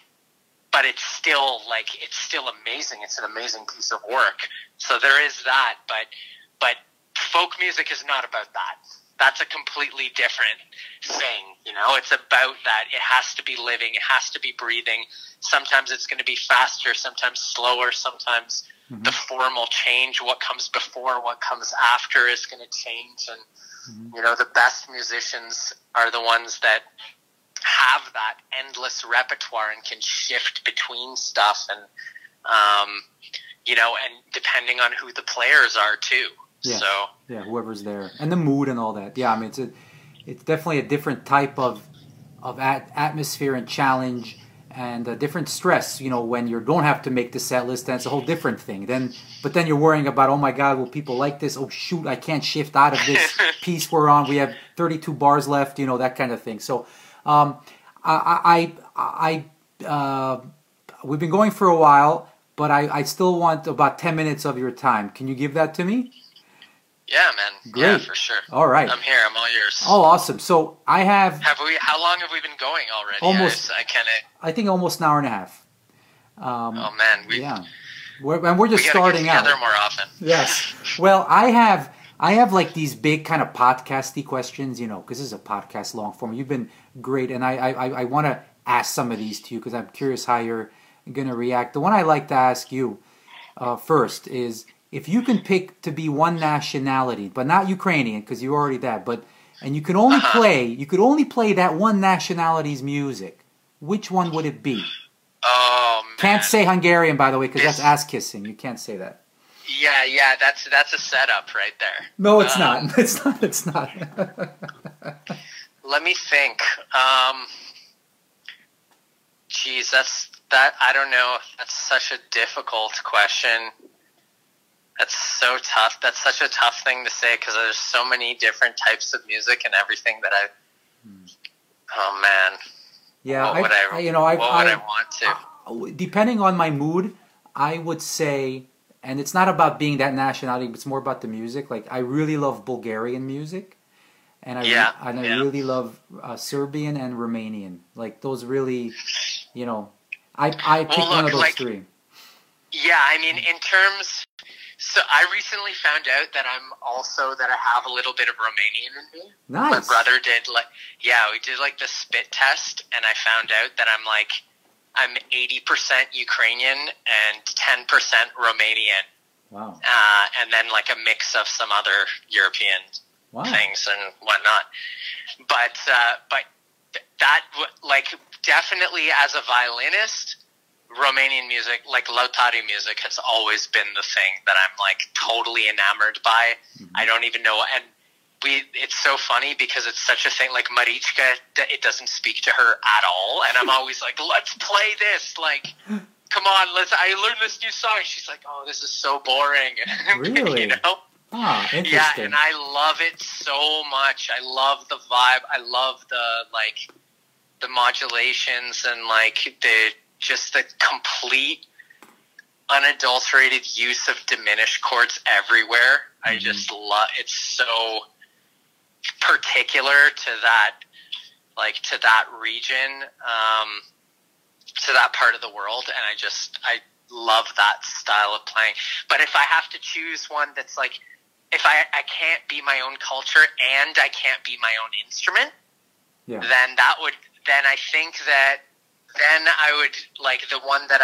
it's still amazing. It's an amazing piece of work. So there is that, but folk music is not about that. That's a completely different thing, you know? It's about that. It has to be living. It has to be breathing. Sometimes it's going to be faster, sometimes slower, sometimes the form will change. What comes before, what comes after is going to change. And, you know, the best musicians are the ones that have that endless repertoire and can shift between stuff, and you know, and depending on who the players are too. Yeah. So Yeah, whoever's there, and the mood and all that. Yeah, I mean it's definitely a different type of atmosphere and challenge, and a different stress. You know, when you don't have to make the set list, then it's a whole different thing. But then you're worrying about, oh my God, will people like this? Oh shoot, I can't shift out of this piece we're on. We have 32 bars left. You know, that kind of thing. So, we've been going for a while, but I still want about 10 minutes of your time. Can you give that to me? yeah, man. Great. Yeah, for sure. All right. I'm here. I'm all yours. Oh, awesome. So I have How long have we been going already? Almost- I kind of. I think almost an hour and a half. Oh man, Yeah, we're just we gotta starting get together out. more often. Yes. Well, I have like these big kind of podcasty questions, you know, because this is a podcast long form. You've been great, and I want to ask some of these to you because I'm curious how you're going to react. The one I like to ask you first is if you can pick to be one nationality, but not Ukrainian because you're already that, and you could only play that one nationality's music. Which one would it be? Oh man. Can't say Hungarian, by the way, because that's ass kissing. You can't say that. Yeah, that's a setup right there. No, it's not. It's not. It's not. Let me think. Geez, I don't know. That's such a difficult question. That's so tough. That's such a tough thing to say because there's so many different types of music and everything that oh man. Yeah, what would I want to? Depending on my mood, I would say, and it's not about being that nationality, but it's more about the music. Like I really love Bulgarian music, and I really love Serbian and Romanian. Like those really, you know, I pick one of those three. Yeah, I mean, in terms. So I recently found out that I have a little bit of Romanian in me. Nice. My brother did we did like the spit test, and I found out that I'm 80% Ukrainian and 10% Romanian. Wow. And then like a mix of some other European things and whatnot. But that like definitely as a violinist, Romanian music, like Lautari music, has always been the thing that I'm like totally enamored by. Mm-hmm. I don't even know, and it's so funny because it's such a thing. Like Marichka, it doesn't speak to her at all, and I'm always like, let's play this. Like, come on, I learned this new song. She's like, oh, this is so boring. Really? You know? Ah, interesting. Yeah, and I love it so much. I love the vibe. I love the modulations and like the complete unadulterated use of diminished chords everywhere. Mm-hmm. I just love it's so particular to that region, to that part of the world, and I love that style of playing. But if I have to choose one that's like, if I can't be my own culture and I can't be my own instrument, then I think that then I would like the one that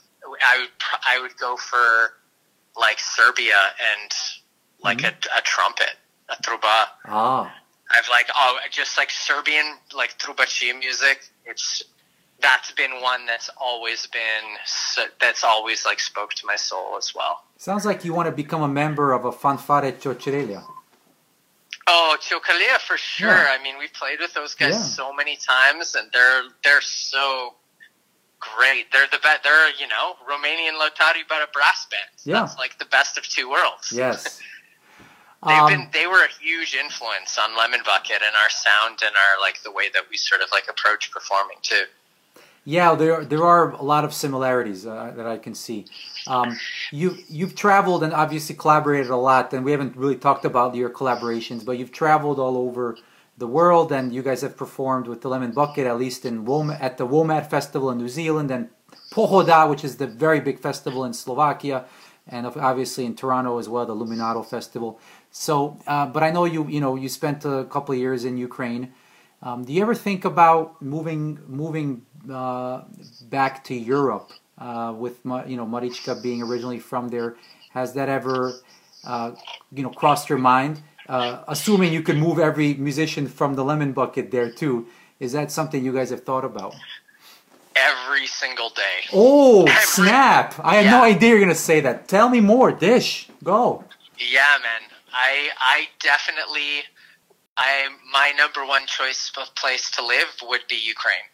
I would go for like Serbia and like a trumpet, a truba. I've just like Serbian like trubachi music. That's been one that's always like spoke to my soul as well. Sounds like you want to become a member of a fanfare Ciocărlia. Oh, Ciocărlia for sure. Yeah. I mean, we've played with those guys so many times, and they're so great. They're the best. They're Romanian Lautari but a brass band. Yeah. That's like the best of two worlds. Yes. They were a huge influence on Lemon Bucket and our sound and our like the way that we sort of like approach performing too. Yeah, there are a lot of similarities that I can see. You've traveled and obviously collaborated a lot, and we haven't really talked about your collaborations, but you've traveled all over the world, and you guys have performed with the Lemon Bucket, at least at the WOMAD Festival in New Zealand, and Pohoda, which is the very big festival in Slovakia, and obviously in Toronto as well, the Luminato Festival. So, but I know you spent a couple of years in Ukraine. Do you ever think about moving back to Europe with Marichka being originally from there? Has that ever crossed your mind? Assuming you could move every musician from the Lemon Bucket there too, is that something you guys have thought about? Every single day. Oh, snap! I had no idea you're gonna say that. Tell me more. Dish, go. Yeah, man. I definitely, my number one choice of place to live would be Ukraine.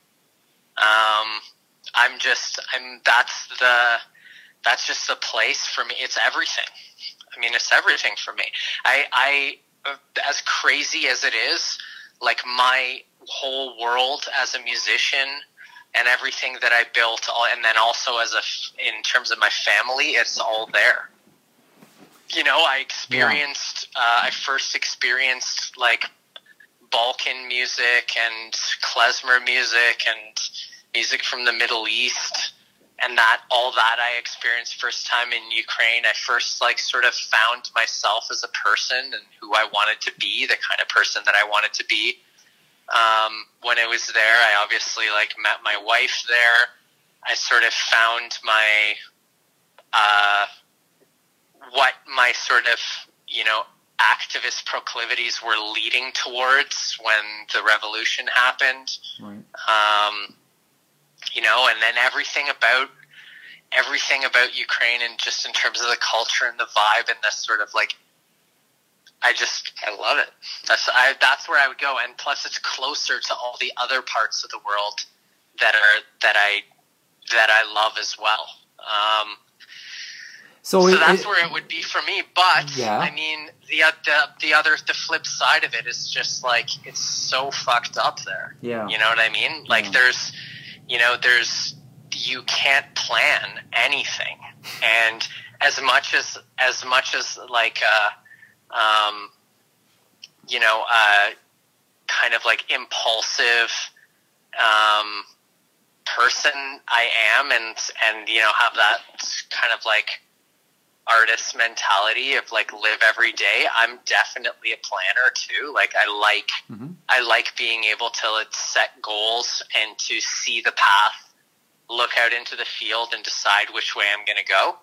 That's just the place for me. It's everything. I mean, it's everything for me. I as crazy as it is, like my whole world as a musician and everything that I built, and then also in terms of my family, it's all there. You know, I first experienced like Balkan music and klezmer music and music from the Middle East, and all that I experienced first time in Ukraine. I first like sort of found myself as a person and who I wanted to be, the kind of person that I wanted to be. When I was there, I obviously like met my wife there. I sort of found my what my sort of, you know, activist proclivities were leading towards when the revolution happened. Right. You know, and then everything about Ukraine, and just in terms of the culture and the vibe and the sort of like, I love it. That's where I would go, and plus it's closer to all the other parts of the world that I love as well. So that's where it would be for me. But yeah. I mean, the flip side of it is just like it's so fucked up there. Yeah. You know what I mean? Like you can't plan anything, and as much as like kind of like impulsive person I am, and you know, have that kind of like artist mentality of like live every day. I'm definitely a planner too. Like I like being able to set goals and to see the path, look out into the field and decide which way I'm going to go.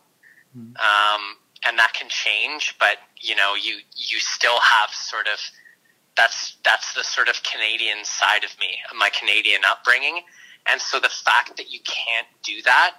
And that can change, but you know, you still have sort of, that's the sort of Canadian side of me, my Canadian upbringing. And so the fact that you can't do that,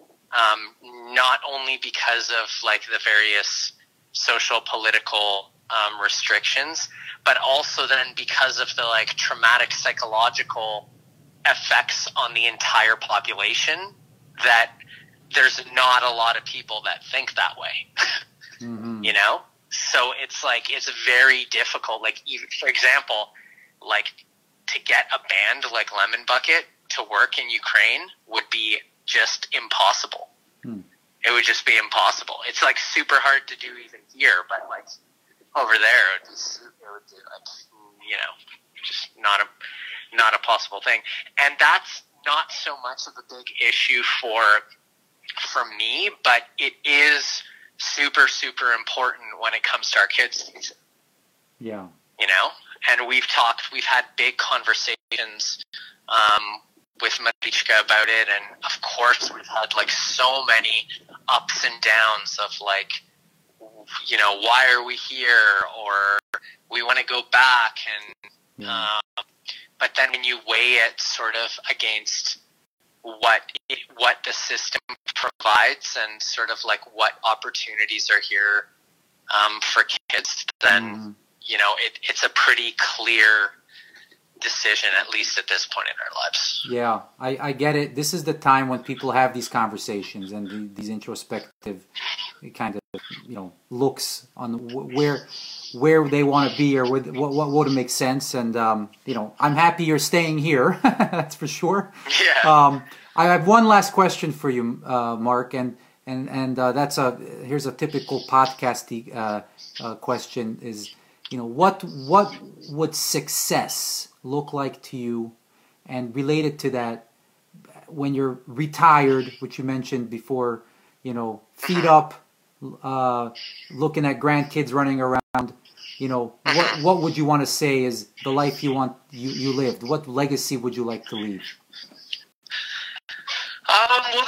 not only because of like the various social, political restrictions, but also then because of the like traumatic psychological effects on the entire population, that there's not a lot of people that think that way. You know? So it's like, it's very difficult. Like, even, for example, like to get a band like Lemon Bucket to work in Ukraine would be just impossible. It would just be impossible. It's like super hard to do even here, but like over there, it would be like, you know, just not a possible thing. And that's not so much of a big issue for me, but it is super, super important when it comes to our kids' music. Yeah. You know, and we've had big conversations with Marichka about it, and of course we've had like so many ups and downs of like, you know, why are we here, or we want to go back, and but then when you weigh it sort of against what the system provides and sort of like what opportunities are here for kids, then you know, it's a pretty clear decision, at least at this point in our lives. Yeah, I get it. This is the time when people have these conversations and these introspective kind of, you know, looks on where they want to be, or what would make sense. And you know, I'm happy you're staying here. That's for sure. Yeah. I have one last question for you, Mark, and that's here's a typical podcasty question: is, you know, what would success look like to you, and related to that, when you're retired, which you mentioned before, you know, feet up, looking at grandkids running around, you know, what would you want to say is the life you lived? What legacy would you like to leave? Well,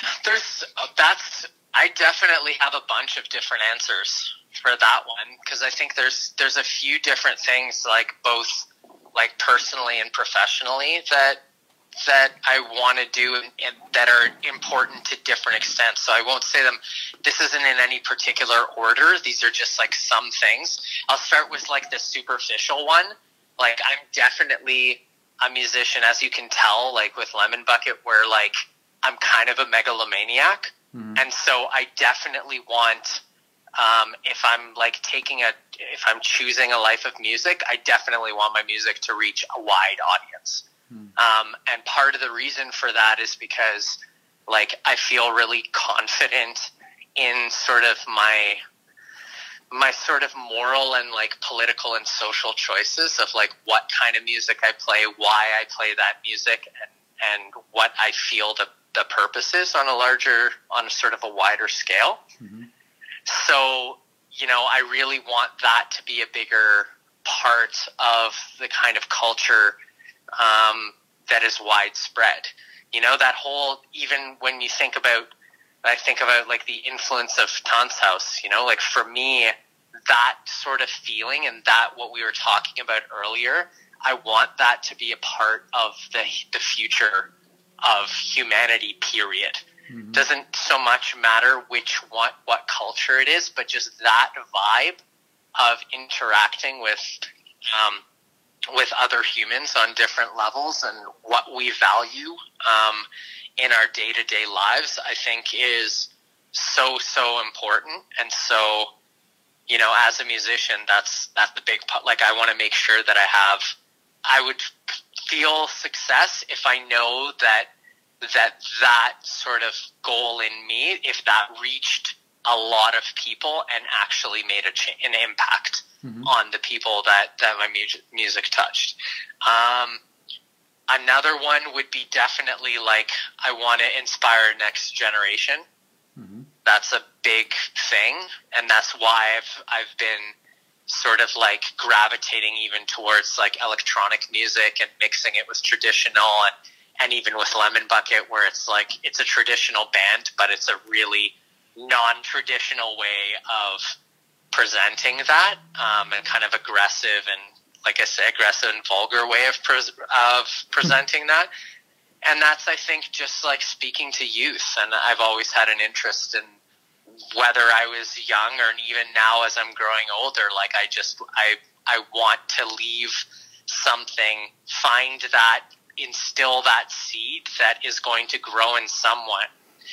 I definitely have a bunch of different answers for that one, because I think there's a few different things, like both like personally and professionally, that that I want to do and that are important to different extents. So I won't say them. This isn't in any particular order. These are just like some things. I'll start with like the superficial one. Like I'm definitely a musician, as you can tell, like with Lemon Bucket, where like I'm kind of a megalomaniac. And so I definitely want, if I'm choosing a life of music, I definitely want my music to reach a wide audience. And part of the reason for that is because like I feel really confident in sort of my sort of moral and like political and social choices of like what kind of music I play, why I play that music, and what I feel the purpose is on a sort of a wider scale. So, you know, I really want that to be a bigger part of the kind of culture that is widespread. You know, that whole, even when you think about, I think about like the influence of Tanzhaus, you know, like for me, that sort of feeling and that what we were talking about earlier, I want that to be a part of the future of humanity, period. Doesn't so much matter what culture it is, but just that vibe of interacting with other humans on different levels and what we value in our day-to-day lives, I think is so important. And so, you know, as a musician, that's the big part. Like I want to make sure that I would feel success if I know that sort of goal in me, if that reached a lot of people and actually made an impact on the people that my music touched. Another one would be definitely like I want to inspire next generation. That's a big thing, and that's why I've been sort of like gravitating even towards like electronic music and mixing it with traditional, and even with Lemon Bucket, where it's like it's a traditional band, but it's a really non-traditional way of presenting that, and kind of aggressive and, like I say, aggressive and vulgar way of presenting that. And that's, I think, just like speaking to youth. And I've always had an interest in, whether I was young or even now as I'm growing older, like I want to leave something, instill that seed that is going to grow in someone,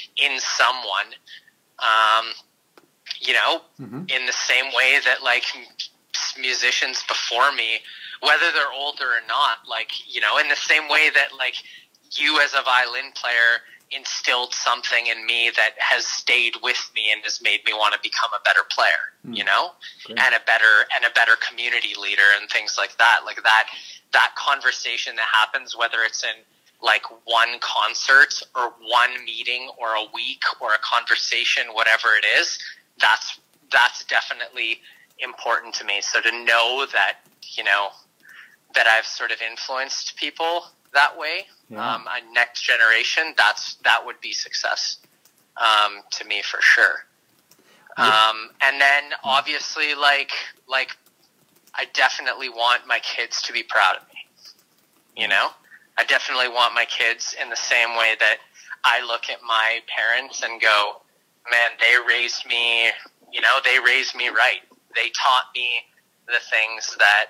you know, in the same way that like musicians before me, whether they're older or not, like, you know, in the same way that like you as a violin player instilled something in me that has stayed with me and has made me want to become a better player, you know, and a better community leader and things like that. Like that conversation that happens, whether it's in like one concert or one meeting or a week or a conversation, whatever it is, that's definitely important to me. So to know that, you know, that I've sort of influenced people that way, next generation, that would be success, to me for sure. And then obviously like I definitely want my kids to be proud of me. You know, I definitely want my kids in the same way that I look at my parents and go, man, they raised me right. They taught me the things that,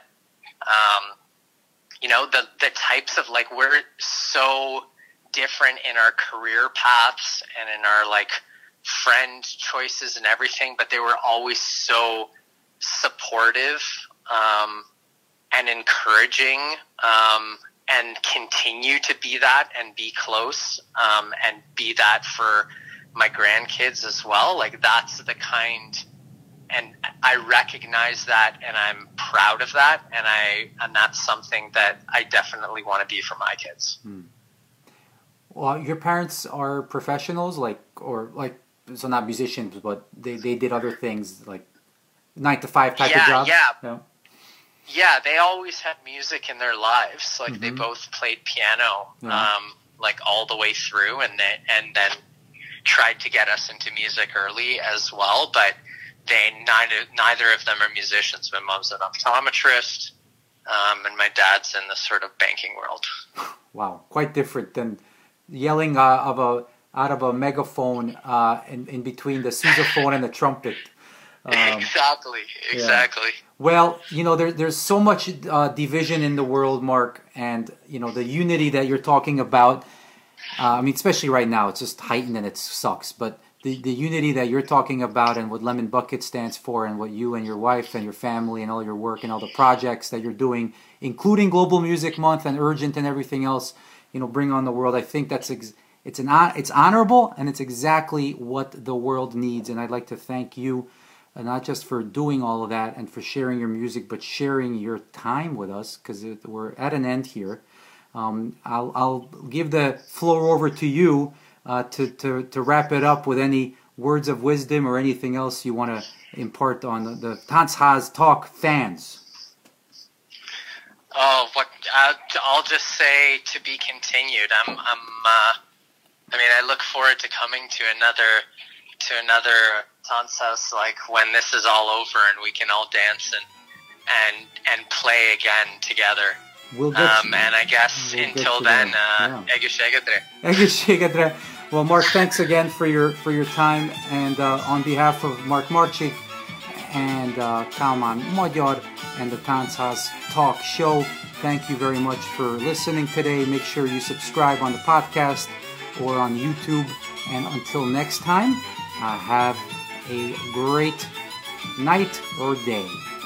you know, the types of, like, we're so different in our career paths and in our like friend choices and everything, but they were always so supportive, and encouraging, and continue to be that and be close, and be that for my grandkids as well. Like that's the kind, and I recognize that and I'm proud of that. And that's something that I definitely want to be for my kids. Well, your parents are professionals, so not musicians, but they did other things like 9-to-5 type of jobs. Yeah, they always had music in their lives. Like they both played piano, like all the way through, and then tried to get us into music early as well. But neither of them are musicians. My mom's an optometrist. and my dad's in the sort of banking world. Wow, quite different than yelling out of a megaphone in between the sousaphone and the trumpet. Exactly. Yeah. Well, there's so much division in the world, Mark, and the unity that you're talking about. I mean, especially right now, it's just heightened and it sucks. But the unity that you're talking about and what Lemon Bucket stands for and what you and your wife and your family and all your work and all the projects that you're doing, including Global Music Month and Urgent and everything else, bring on the world. I think that's it's honorable and it's exactly what the world needs. And I'd like to thank you, not just for doing all of that and for sharing your music, but sharing your time with us, because we're at an end here. I'll give the floor over to you to wrap it up with any words of wisdom or anything else you want to impart on the Tanzhaus Talk fans. Oh, I'll just say to be continued. I look forward to coming to another Tanzhaus, like when this is all over and we can all dance and play again together. We'll get and I guess until then, Egeshegadre. Well, Mark, thanks again for your time, and on behalf of Mark Marchik and Kalman Magyar and the Tanzhaus Talk Show, thank you very much for listening today. Make sure you subscribe on the podcast or on YouTube, and until next time, have a great night or day.